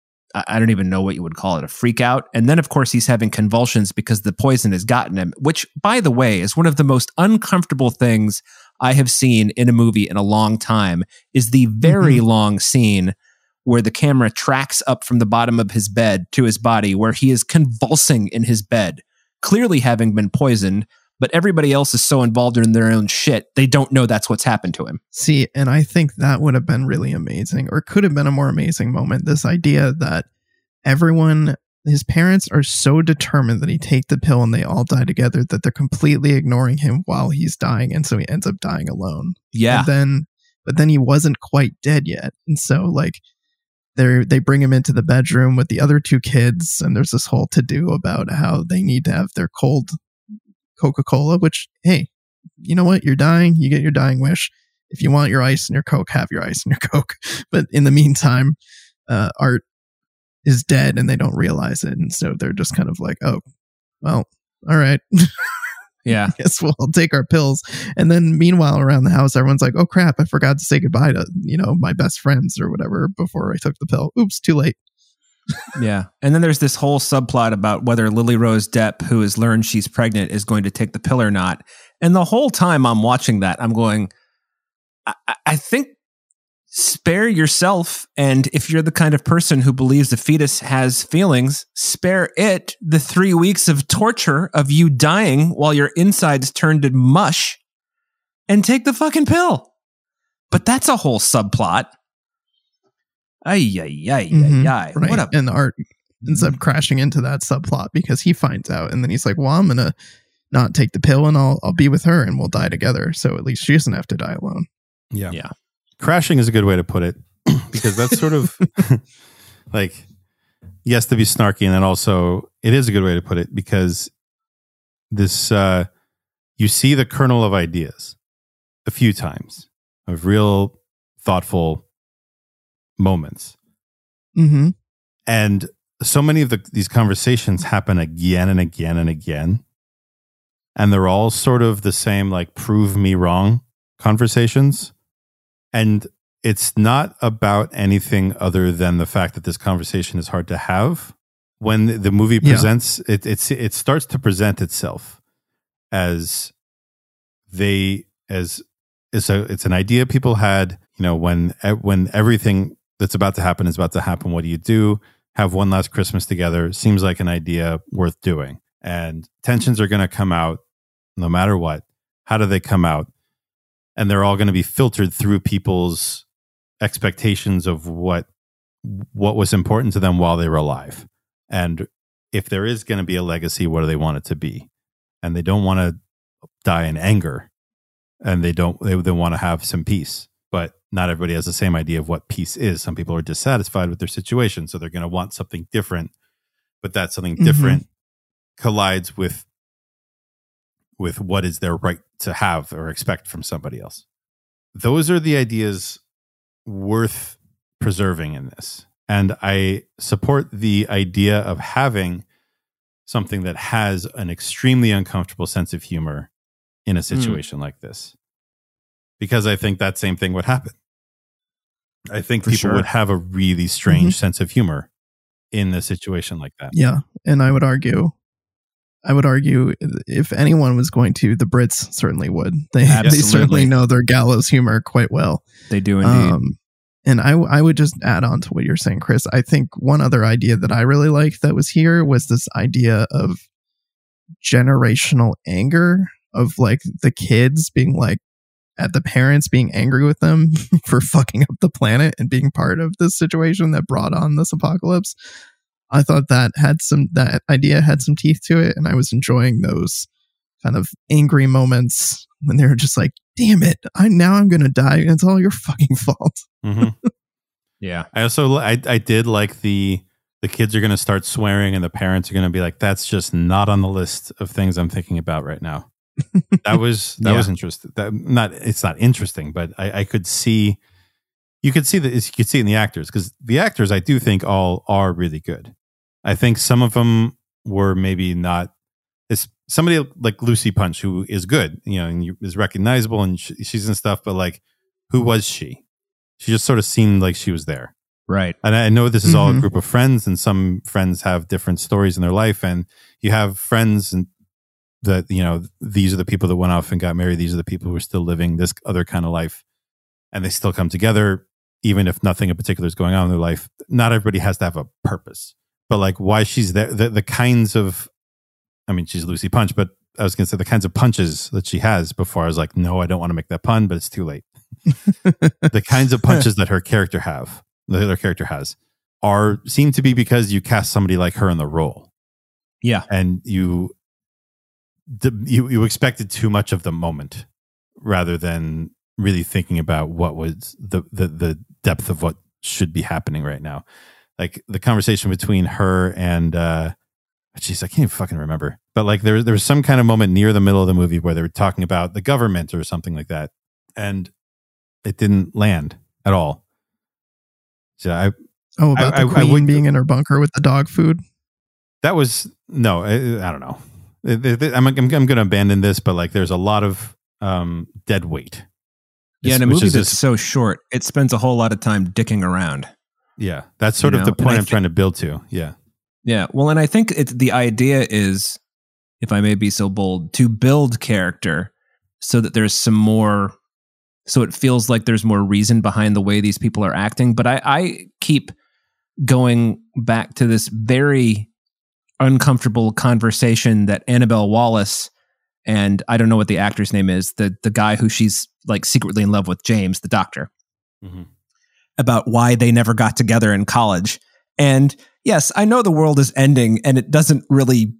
I don't even know what you would call it, a freak out. And then, of course, he's having convulsions because the poison has gotten him, which, by the way, is one of the most uncomfortable things I have seen in a movie in a long time, is the very long scene where the camera tracks up from the bottom of his bed to his body, where he is convulsing in his bed, clearly having been poisoned, but everybody else is so involved in their own shit, they don't know that's what's happened to him. See, and I think that would have been really amazing, or could have been a more amazing moment. This idea that everyone, his parents are so determined that he take the pill and they all die together that they're completely ignoring him while he's dying, and so he ends up dying alone. Yeah. But then he wasn't quite dead yet. And so, like, they bring him into the bedroom with the other two kids, and there's this whole to-do about how they need to have their cold Coca-Cola, which, hey, you know what? You're dying. You get your dying wish. If you want your ice and your Coke, have your ice and your Coke. But in the meantime, Art is dead and they don't realize it. And so they're just kind of like, oh, well, all right. Yeah. I guess we'll take our pills. And then meanwhile, around the house, everyone's like, oh, crap, I forgot to say goodbye to, you know, my best friends or whatever before I took the pill. Oops, too late. Yeah. And then there's this whole subplot about whether Lily Rose Depp, who has learned she's pregnant, is going to take the pill or not. And the whole time I'm watching that, I'm going, I think, spare yourself. And if you're the kind of person who believes the fetus has feelings, spare it the 3 weeks of torture of you dying while your insides turned to mush, and take the fucking pill. But that's a whole subplot. Ay. Right. What up? And Art ends up crashing into that subplot because he finds out, and then he's like, well, I'm going to not take the pill and I'll be with her and we'll die together. So at least she doesn't have to die alone. Yeah. Crashing is a good way to put it, because that's sort of like, yes, to be snarky. And then also it is a good way to put it, because this, you see the kernel of ideas a few times, of real thoughtful moments. And so many of these conversations happen again and again and again. And they're all sort of the same, like, prove me wrong conversations. And it's not about anything other than the fact that this conversation is hard to have. When the movie presents, it starts to present itself as it's an idea people had, you know, when everything that's about to happen is about to happen. What do? Have one last Christmas together. Seems like an idea worth doing. And tensions are going to come out no matter what. How do they come out? And they're all going to be filtered through people's expectations of what was important to them while they were alive. And if there is going to be a legacy, what do they want it to be? And they don't want to die in anger. And they want to have some peace. But not everybody has the same idea of what peace is. Some people are dissatisfied with their situation, so they're going to want something different. But that something different collides with what is their right to have or expect from somebody else. Those are the ideas worth preserving in this. And I support the idea of having something that has an extremely uncomfortable sense of humor in a situation like this. Because I think that same thing would happen. I think people would have a really strange sense of humor in a situation like that. Yeah. And I would argue if anyone was going to, the Brits certainly would. They certainly know their gallows humor quite well. They do indeed. And I would just add on to what you're saying, Chris. I think one other idea that I really liked that was here was this idea of generational anger of like the kids being like at the parents being angry with them for fucking up the planet and being part of this situation that brought on this apocalypse. I thought that idea had some teeth to it, and I was enjoying those kind of angry moments when they were just like, damn it, I'm going to die and it's all your fucking fault. Mm-hmm. Yeah. I did like the kids are going to start swearing and the parents are going to be like, that's just not on the list of things I'm thinking about right now. That was interesting. It's not interesting, but I could see, you could see it in the actors, because the actors I do think all are really good. I think some of them were maybe not. It's somebody like Lucy Punch, who is good, and is recognizable, and she's in stuff. But like, who was she? She just sort of seemed like she was there, right? And I know this is all a group of friends, and some friends have different stories in their life, and you have friends and that these are the people that went off and got married. These are the people who are still living this other kind of life, and they still come together, even if nothing in particular is going on in their life. Not everybody has to have a purpose, but like why she's there, the kinds of. I mean, she's Lucy Punch, but I was going to say the kinds of punches that she has before. I was like, no, I don't want to make that pun, but it's too late. The kinds of punches that her character has, seem to be because you cast somebody like her in the role. Yeah. And you expected too much of the moment rather than really thinking about what was the depth of what should be happening right now. Like the conversation between her and, jeez, I can't even fucking remember. But like there was some kind of moment near the middle of the movie where they were talking about the government or something like that. And it didn't land at all. So about the queen being in her bunker with the dog food? That was, no, I don't know. I'm going to abandon this, but like there's a lot of dead weight. Yeah, in a movie that's so short, it spends a whole lot of time dicking around. Yeah, that's sort of the point I'm trying to build to. Yeah. Yeah, well, and I think the idea is, if I may be so bold, to build character so that there's some more, so it feels like there's more reason behind the way these people are acting. But I keep going back to this very uncomfortable conversation that Annabelle Wallis, and I don't know what the actor's name is, the guy who she's like secretly in love with, James, the doctor, about why they never got together in college. And yes, I know the world is ending and it doesn't really,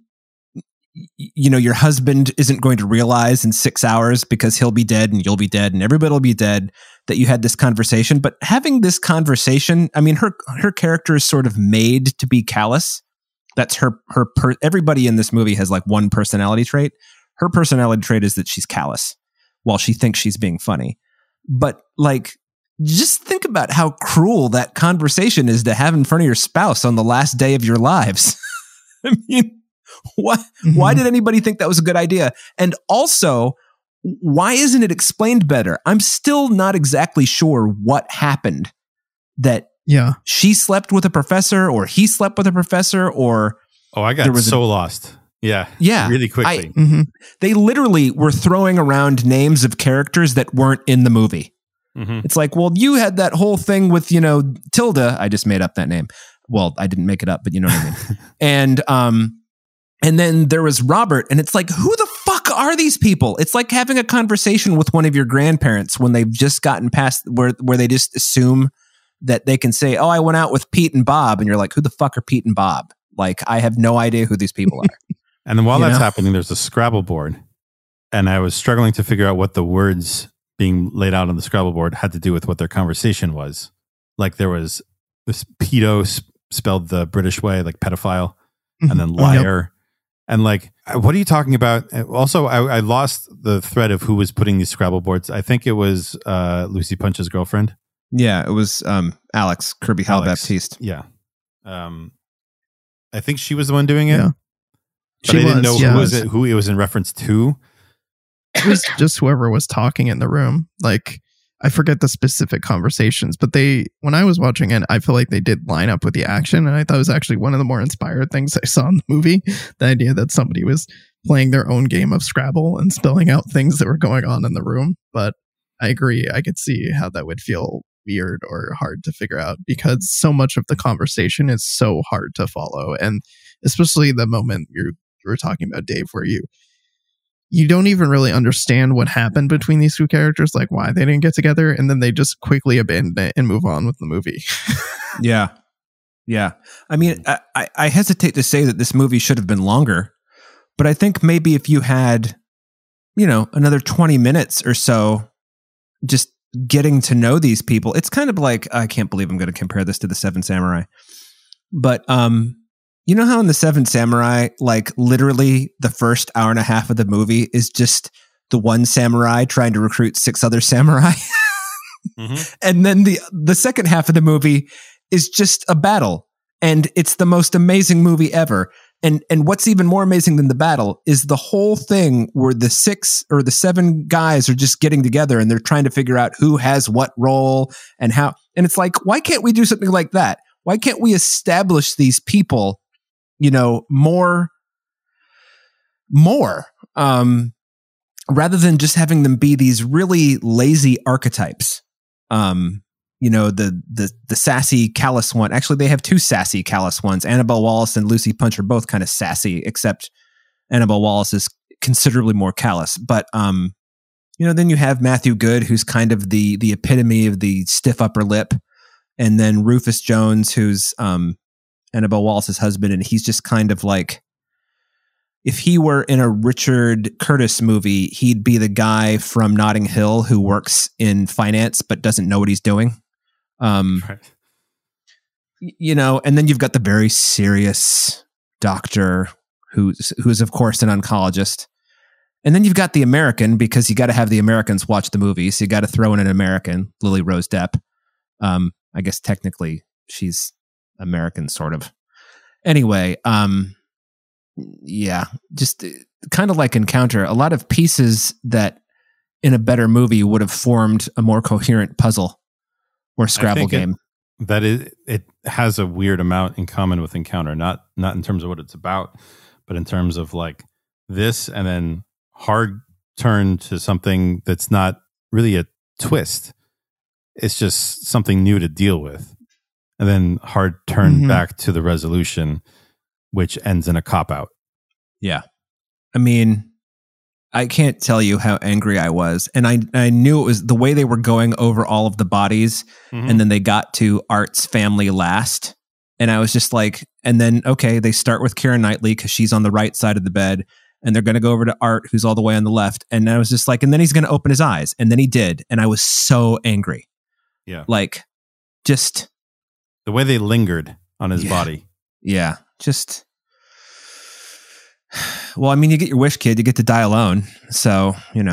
your husband isn't going to realize in 6 hours, because he'll be dead and you'll be dead and everybody will be dead, that you had this conversation. But having this conversation, I mean, her character is sort of made to be callous. That's everybody in this movie has like one personality trait. Her personality trait is that she's callous while she thinks she's being funny. But like, just think about how cruel that conversation is to have in front of your spouse on the last day of your lives. I mean, why did anybody think that was a good idea? And also, why isn't it explained better? I'm still not exactly sure what happened. That she slept with a professor, or he slept with a professor, or I got lost. Yeah, really quickly. They literally were throwing around names of characters that weren't in the movie. It's like, well, you had that whole thing with, Tilda. I just made up that name. Well, I didn't make it up, but you know what I mean. And then there was Robert, and it's like, who the fuck are these people? It's like having a conversation with one of your grandparents when they've just gotten past where they just assume that they can say, oh, I went out with Pete and Bob. And you're like, who the fuck are Pete and Bob? Like, I have no idea who these people are. And then while that's happening, there's a Scrabble board. And I was struggling to figure out what the words being laid out on the Scrabble board had to do with what their conversation was. Like there was this pedo spelled the British way, like pedophile, and then liar. And like, what are you talking about? Also, I lost the thread of who was putting these Scrabble boards. I think it was Lucy Punch's girlfriend. Yeah, it was Alex, Kirby Hal Baptiste. Yeah. I think she was the one doing it. Yeah. But I didn't know who it was in reference to. It was just whoever was talking in the room. Like, I forget the specific conversations, but when I was watching it, I feel like they did line up with the action. And I thought it was actually one of the more inspired things I saw in the movie. The idea that somebody was playing their own game of Scrabble and spelling out things that were going on in the room. But I agree. I could see how that would feel weird or hard to figure out, because so much of the conversation is so hard to follow. And especially the moment you were talking about, Dave, where you don't even really understand what happened between these two characters, like why they didn't get together, and then they just quickly abandon it and move on with the movie. Yeah. I mean, I hesitate to say that this movie should have been longer, but I think maybe if you had, another 20 minutes or so, just getting to know these people, it's kind of like, I can't believe I'm going to compare this to The Seven Samurai, but you know how in The Seven Samurai, like literally the first hour and a half of the movie is just the one samurai trying to recruit 6 other samurai. Mm-hmm. And then the second half of the movie is just a battle. And it's the most amazing movie ever. And what's even more amazing than the battle is the whole thing where the 6 or the 7 guys are just getting together and they're trying to figure out who has what role and how. And it's like, why can't we do something like that? Why can't we establish these people, more, rather than just having them be these really lazy archetypes? The sassy, callous one. Actually, they have 2 sassy, callous ones. Annabelle Wallis and Lucy Punch are both kind of sassy, except Annabelle Wallis is considerably more callous. But, then you have Matthew Good, who's kind of the epitome of the stiff upper lip. And then Rufus Jones, who's Annabelle Wallis's husband. And he's just kind of like, if he were in a Richard Curtis movie, he'd be the guy from Notting Hill who works in finance but doesn't know what he's doing. Right. And then you've got the very serious doctor who's of course an oncologist. And then you've got the American, because you got to have the Americans watch the movie. So you got to throw in an American, Lily Rose Depp. I guess technically she's American, sort of. Anyway, yeah, just kind of like Encounter, a lot of pieces that in a better movie would have formed a more coherent puzzle or Scrabble game. It has a weird amount in common with Encounter, not in terms of what it's about, but in terms of like this, and then hard turn to something that's not really a twist. It's just something new to deal with. And then hard turn back to the resolution, which ends in a cop-out. Yeah. I mean, I can't tell you how angry I was. And I knew it was the way they were going over all of the bodies. Mm-hmm. And then they got to Art's family last. And I was just like, and then, okay, they start with Keira Knightley because she's on the right side of the bed. And they're going to go over to Art, who's all the way on the left. And I was just like, and then he's going to open his eyes. And then he did. And I was so angry. Yeah. Like, just... the way they lingered on his body. Yeah. Just, well, I mean, you get your wish, kid. You get to die alone. So,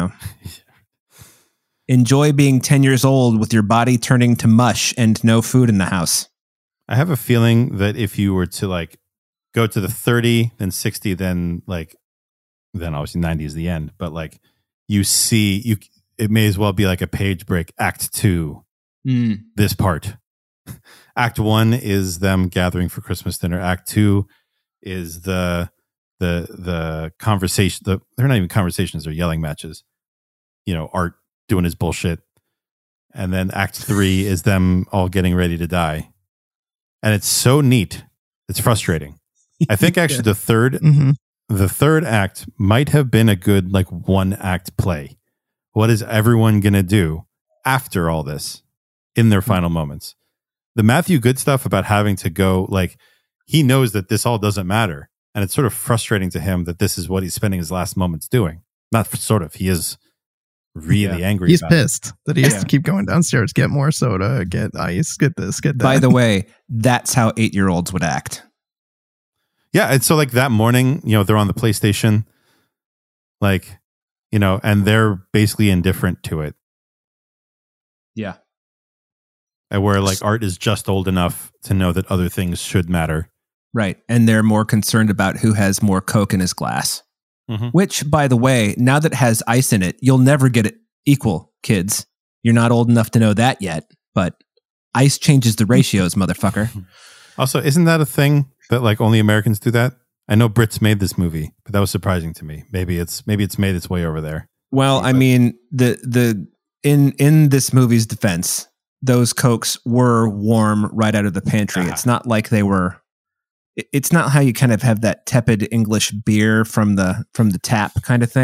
enjoy being 10 years old with your body turning to mush and no food in the house. I have a feeling that if you were to like go to the 30, then 60, then obviously 90 is the end. But like it may as well be like a page break. Act 2, this part. Act 1 is them gathering for Christmas dinner. Act 2 is the conversation. They're not even conversations; they're yelling matches. Art doing his bullshit, and then Act 3 is them all getting ready to die. And it's so neat. It's frustrating. I think actually the third act might have been a good like 1-act play. What is everyone gonna do after all this in their final moments? The Matthew Good stuff about having to go, like, he knows that this all doesn't matter. And it's sort of frustrating to him that this is what he's spending his last moments doing. Not sort of, he is really angry. He's pissed that he has to keep going downstairs, get more soda, get ice, get this, get that. By the way, that's how 8-year-olds would act. Yeah. And so like that morning, they're on the PlayStation, like, and they're basically indifferent to it. Yeah. And where like Art is just old enough to know that other things should matter. Right. And they're more concerned about who has more Coke in his glass. Mm-hmm. Which, by the way, now that it has ice in it, you'll never get it equal, kids. You're not old enough to know that yet, but ice changes the ratios, motherfucker. Also, isn't that a thing that like only Americans do that? I know Brits made this movie, but that was surprising to me. Maybe it's made its way over there. Well, I mean, in this movie's defense, those Cokes were warm right out of the pantry. It's not like they were. It's not how you kind of have that tepid English beer from the tap kind of thing.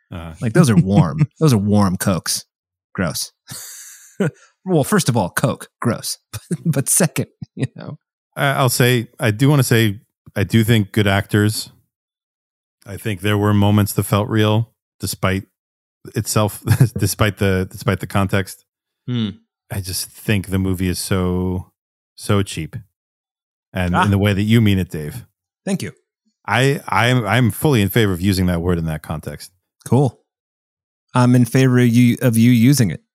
Like those are warm. Those are warm Cokes. Gross. Well, first of all, Coke, gross. But second, I do want to say, I do think good actors. I think there were moments that felt real, despite itself, despite the context. I just think the movie is so cheap, and in the way that you mean it, Dave. Thank you. I'm fully in favor of using that word in that context. Cool. I'm in favor of you using it.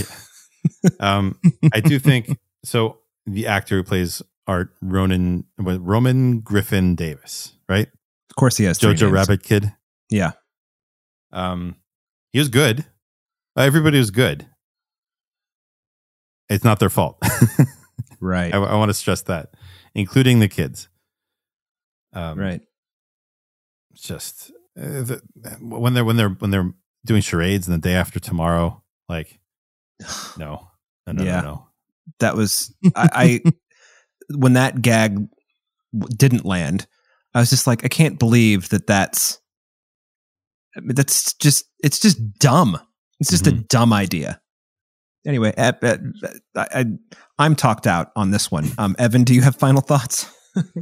I do think so. The actor who plays Art, Roman Griffin Davis, right? Of course, he has Jojo Rabbit Kid. Yeah. He was good. Everybody was good. It's not their fault, right? I want to stress that, including the kids. Right. Just when they're doing charades and the day after tomorrow, like, no. That was I when that gag didn't land, I was just like, I can't believe that's just, it's just dumb. It's just a dumb idea. Anyway, I'm talked out on this one. Evan, do you have final thoughts?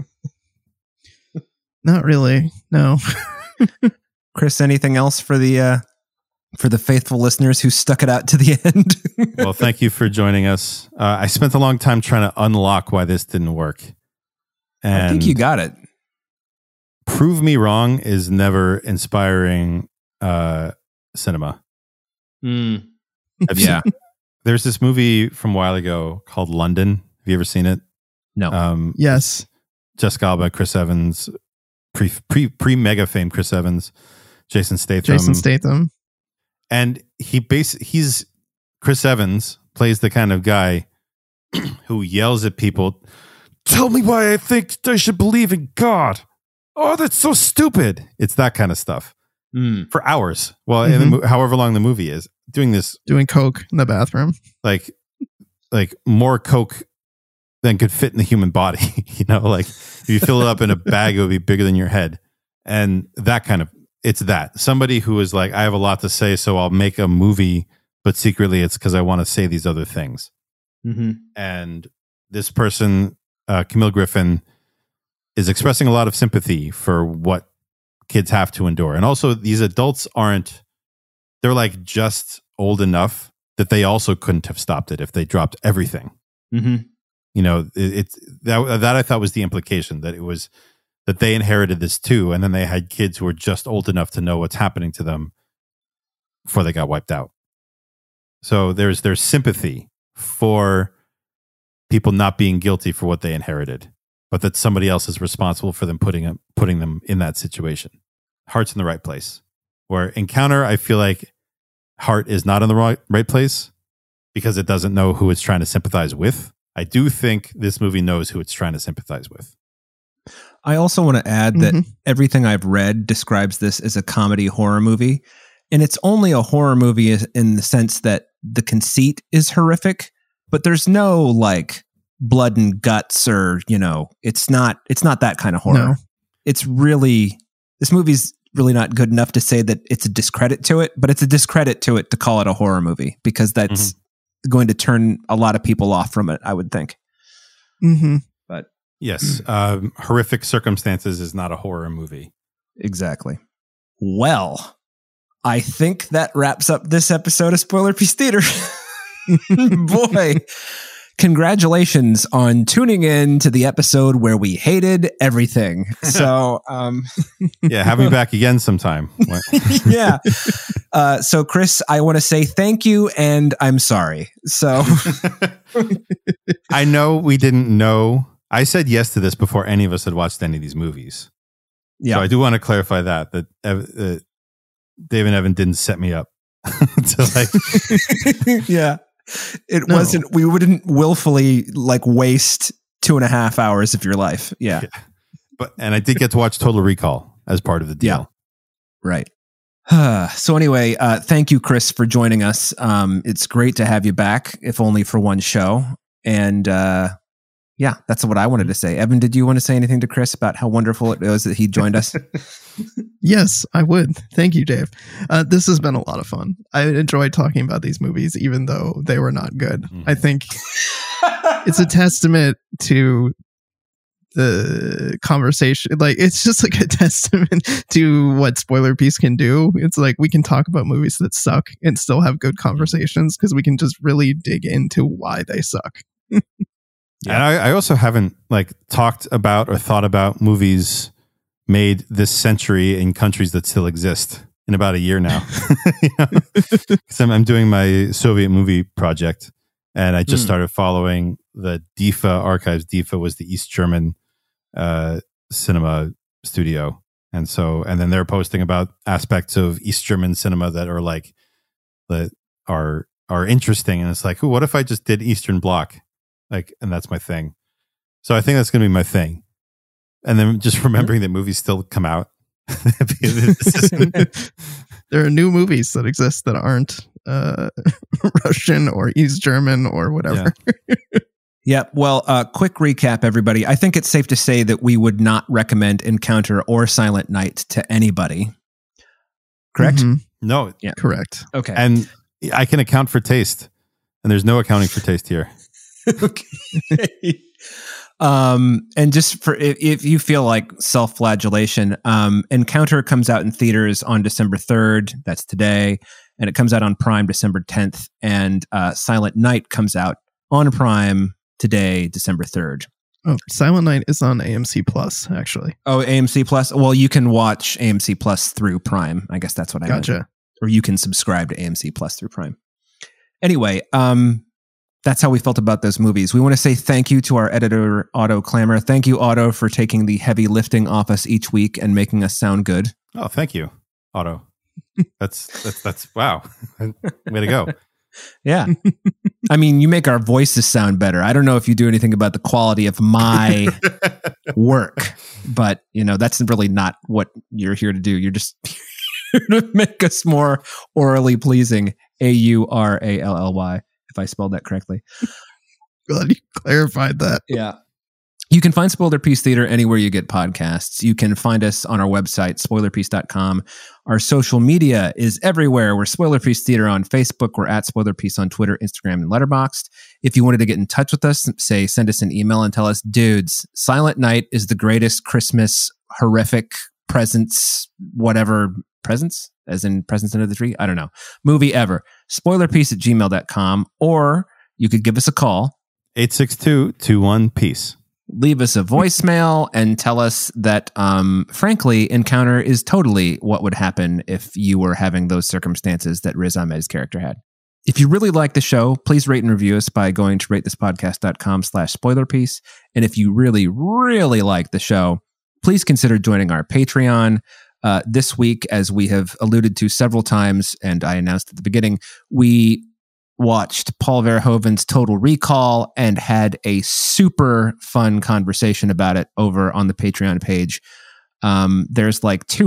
Not really. No. Chris, anything else for the faithful listeners who stuck it out to the end? Well, thank you for joining us. I spent a long time trying to unlock why this didn't work. And I think you got it. Prove me wrong is never inspiring cinema. Yeah. There's this movie from a while ago called London. Have you ever seen it? No. Yes. Jessica Alba, Chris Evans, pre mega fame Chris Evans, Jason Statham. And he's Chris Evans plays the kind of guy who yells at people, "Tell me why I think I should believe in God. Oh, that's so stupid." It's that kind of stuff for hours. Well, however long the movie is, doing coke in the bathroom, like more coke than could fit in the human body. Like if you fill it up in a bag, it would be bigger than your head, and that kind of. It's that somebody who is like, I have a lot to say, so I'll make a movie, but secretly it's because I want to say these other things. And this person, Camille Griffin, is expressing a lot of sympathy for what kids have to endure. And also these adults they're like just old enough that they also couldn't have stopped it if they dropped everything. It's that I thought was the implication, that it was that they inherited this too, and then they had kids who were just old enough to know what's happening to them before they got wiped out. So there's sympathy for people not being guilty for what they inherited, but that somebody else is responsible for them putting them in that situation. Heart's in the right place. Where Encounter, I feel like heart is not in the right place because it doesn't know who it's trying to sympathize with. I do think this movie knows who it's trying to sympathize with. I also want to add that everything I've read describes this as a comedy horror movie. And it's only a horror movie in the sense that the conceit is horrific, but there's no like blood and guts or, it's not that kind of horror. No. This movie's really not good enough to say that it's a discredit to it, but it's a discredit to it to call it a horror movie because that's going to turn a lot of people off from it, I would think. But yes, horrific circumstances is not a horror movie. Exactly. Well, I think that wraps up this episode of Spoiler Piece Theater. Boy, congratulations on tuning in to the episode where we hated everything. So, yeah, have me back again sometime. Yeah. So Chris, I want to say thank you and I'm sorry. So I know we didn't know. I said yes to this before any of us had watched any of these movies. Yeah. So I do want to clarify that Dave and Evan didn't set me up to yeah. It wasn't, we wouldn't willfully waste 2.5 hours of your life. Yeah. And I did get to watch Total Recall as part of the deal. Yeah. Right. So anyway, thank you, Chris, for joining us. It's great to have you back, if only for one show. And Yeah, that's what I wanted to say. Evan, did you want to say anything to Chris about how wonderful it was that he joined us? Yes, I would. Thank you, Dave. This has been a lot of fun. I enjoyed talking about these movies, even though they were not good. I think it's a testament to the conversation. Like, it's just like a testament to what Spoiler Piece can do. It's like we can talk about movies that suck and still have good conversations because we can just really dig into why they suck. Yeah. And I also haven't talked about or thought about movies made this century in countries that still exist in about a year now. Because I'm doing my Soviet movie project, and I just started following the DIFA archives. DIFA was the East German cinema studio, and then they're posting about aspects of East German cinema that are that are interesting. And it's like, what if I just did Eastern Bloc? And that's my thing. So I think that's going to be my thing. And then just remembering that movies still come out. There are new movies that exist that aren't Russian or East German or whatever. Yeah. Well, quick recap, everybody. I think it's safe to say that we would not recommend Encounter or Silent Night to anybody. Correct? Mm-hmm. No. Yeah. Correct. Okay. And I can account for taste. And there's no accounting for taste here. Okay. And just for if you feel like self-flagellation, Encounter comes out in theaters on December 3rd. That's today. And it comes out on Prime December 10th. And Silent Night comes out on Prime today, December 3rd. Oh, Silent Night is on AMC Plus, actually. Oh, AMC Plus. Well, you can watch AMC Plus through Prime. I guess that's what I Gotcha. meant. Or you can subscribe to AMC Plus through Prime. Anyway, that's how we felt about those movies. We want to say thank you to our editor, Otto Clammer. Thank you, Otto, for taking the heavy lifting off us each week and making us sound good. Oh, thank you, Otto. That's wow. Way to go. Yeah. I mean, you make our voices sound better. I don't know if you do anything about the quality of my work, but that's really not what you're here to do. You're just here to make us more orally pleasing. AURALLY. If I spelled that correctly. Glad you clarified that. Yeah. You can find Spoiler Piece Theater anywhere you get podcasts. You can find us on our website, spoilerpiece.com. Our social media is everywhere. We're Spoiler Piece Theater on Facebook. We're at Spoiler Piece on Twitter, Instagram, and Letterboxd. If you wanted to get in touch with us, send us an email and tell us, dudes, Silent Night is the greatest Christmas horrific presents, whatever presents, as in presents under the tree. I don't know. Movie ever. Spoilerpiece@gmail.com, or you could give us a call. 862-21-PEACE. Leave us a voicemail and tell us that, frankly, Encounter is totally what would happen if you were having those circumstances that Riz Ahmed's character had. If you really like the show, please rate and review us by going to ratethispodcast.com/spoilerpiece. And if you really, really like the show, please consider joining our Patreon. This week, as we have alluded to several times, and I announced at the beginning, we watched Paul Verhoeven's Total Recall and had a super fun conversation about it over on the Patreon page. There's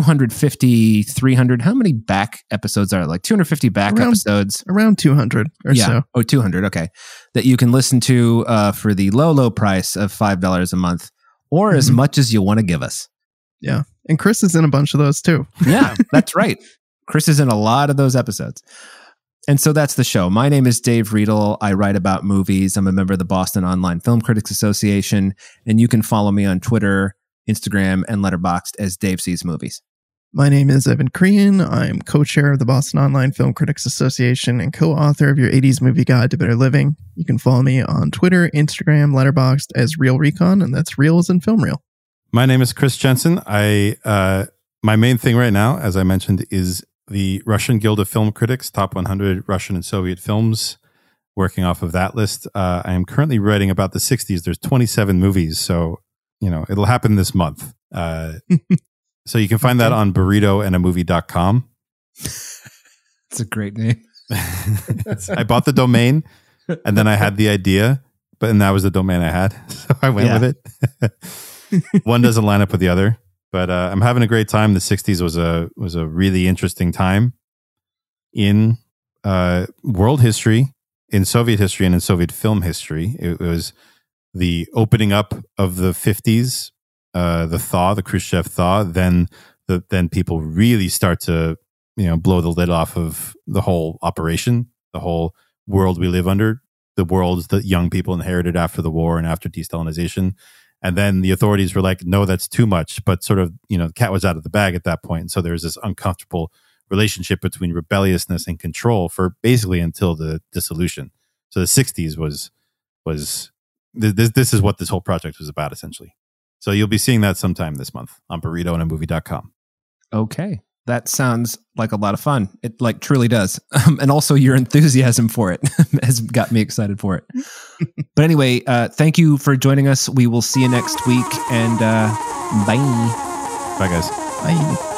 250, 300. How many back episodes are there? 250 back episodes? Around 200 or so. Oh, 200. Okay. That you can listen to for the low, low price of $5 a month, or as much as you want to give us. Yeah. And Chris is in a bunch of those too. Yeah, that's right. Chris is in a lot of those episodes. And so that's the show. My name is Dave Riedel. I write about movies. I'm a member of the Boston Online Film Critics Association. And you can follow me on Twitter, Instagram, and Letterboxd as Dave Sees Movies. My name is Evan Crean. I'm co-chair of the Boston Online Film Critics Association and co-author of your 80s Movie Guide to Better Living. You can follow me on Twitter, Instagram, Letterboxd as Real Recon, and that's real as in film reel. My name is Chris Jensen. My main thing right now, as I mentioned, is the Russian Guild of Film Critics, top 100 Russian and Soviet films, working off of that list. I am currently writing about the 60s. There's 27 movies, so it'll happen this month. So you can find that on burritoandamovie.com. It's a great name. I bought the domain, and then I had the idea, and that was the domain I had, so I went with it. One doesn't line up with the other. But I'm having a great time. The 60s was a really interesting time in world history, in Soviet history, and in Soviet film history. It was the opening up of the 50s, the Khrushchev thaw, then people really start to, blow the lid off of the whole operation, the whole world we live under, the worlds that young people inherited after the war and after de-Stalinization. And then the authorities were like, no, that's too much. But sort of, the cat was out of the bag at that point. And so there's this uncomfortable relationship between rebelliousness and control for basically until the dissolution. So the 60s was this is what this whole project was about, essentially. So you'll be seeing that sometime this month on burritoandamovie.com. Okay. That sounds like a lot of fun. It truly does. And also your enthusiasm for it has got me excited for it. But anyway, thank you for joining us. We will see you next week, and bye. Bye, guys. Bye.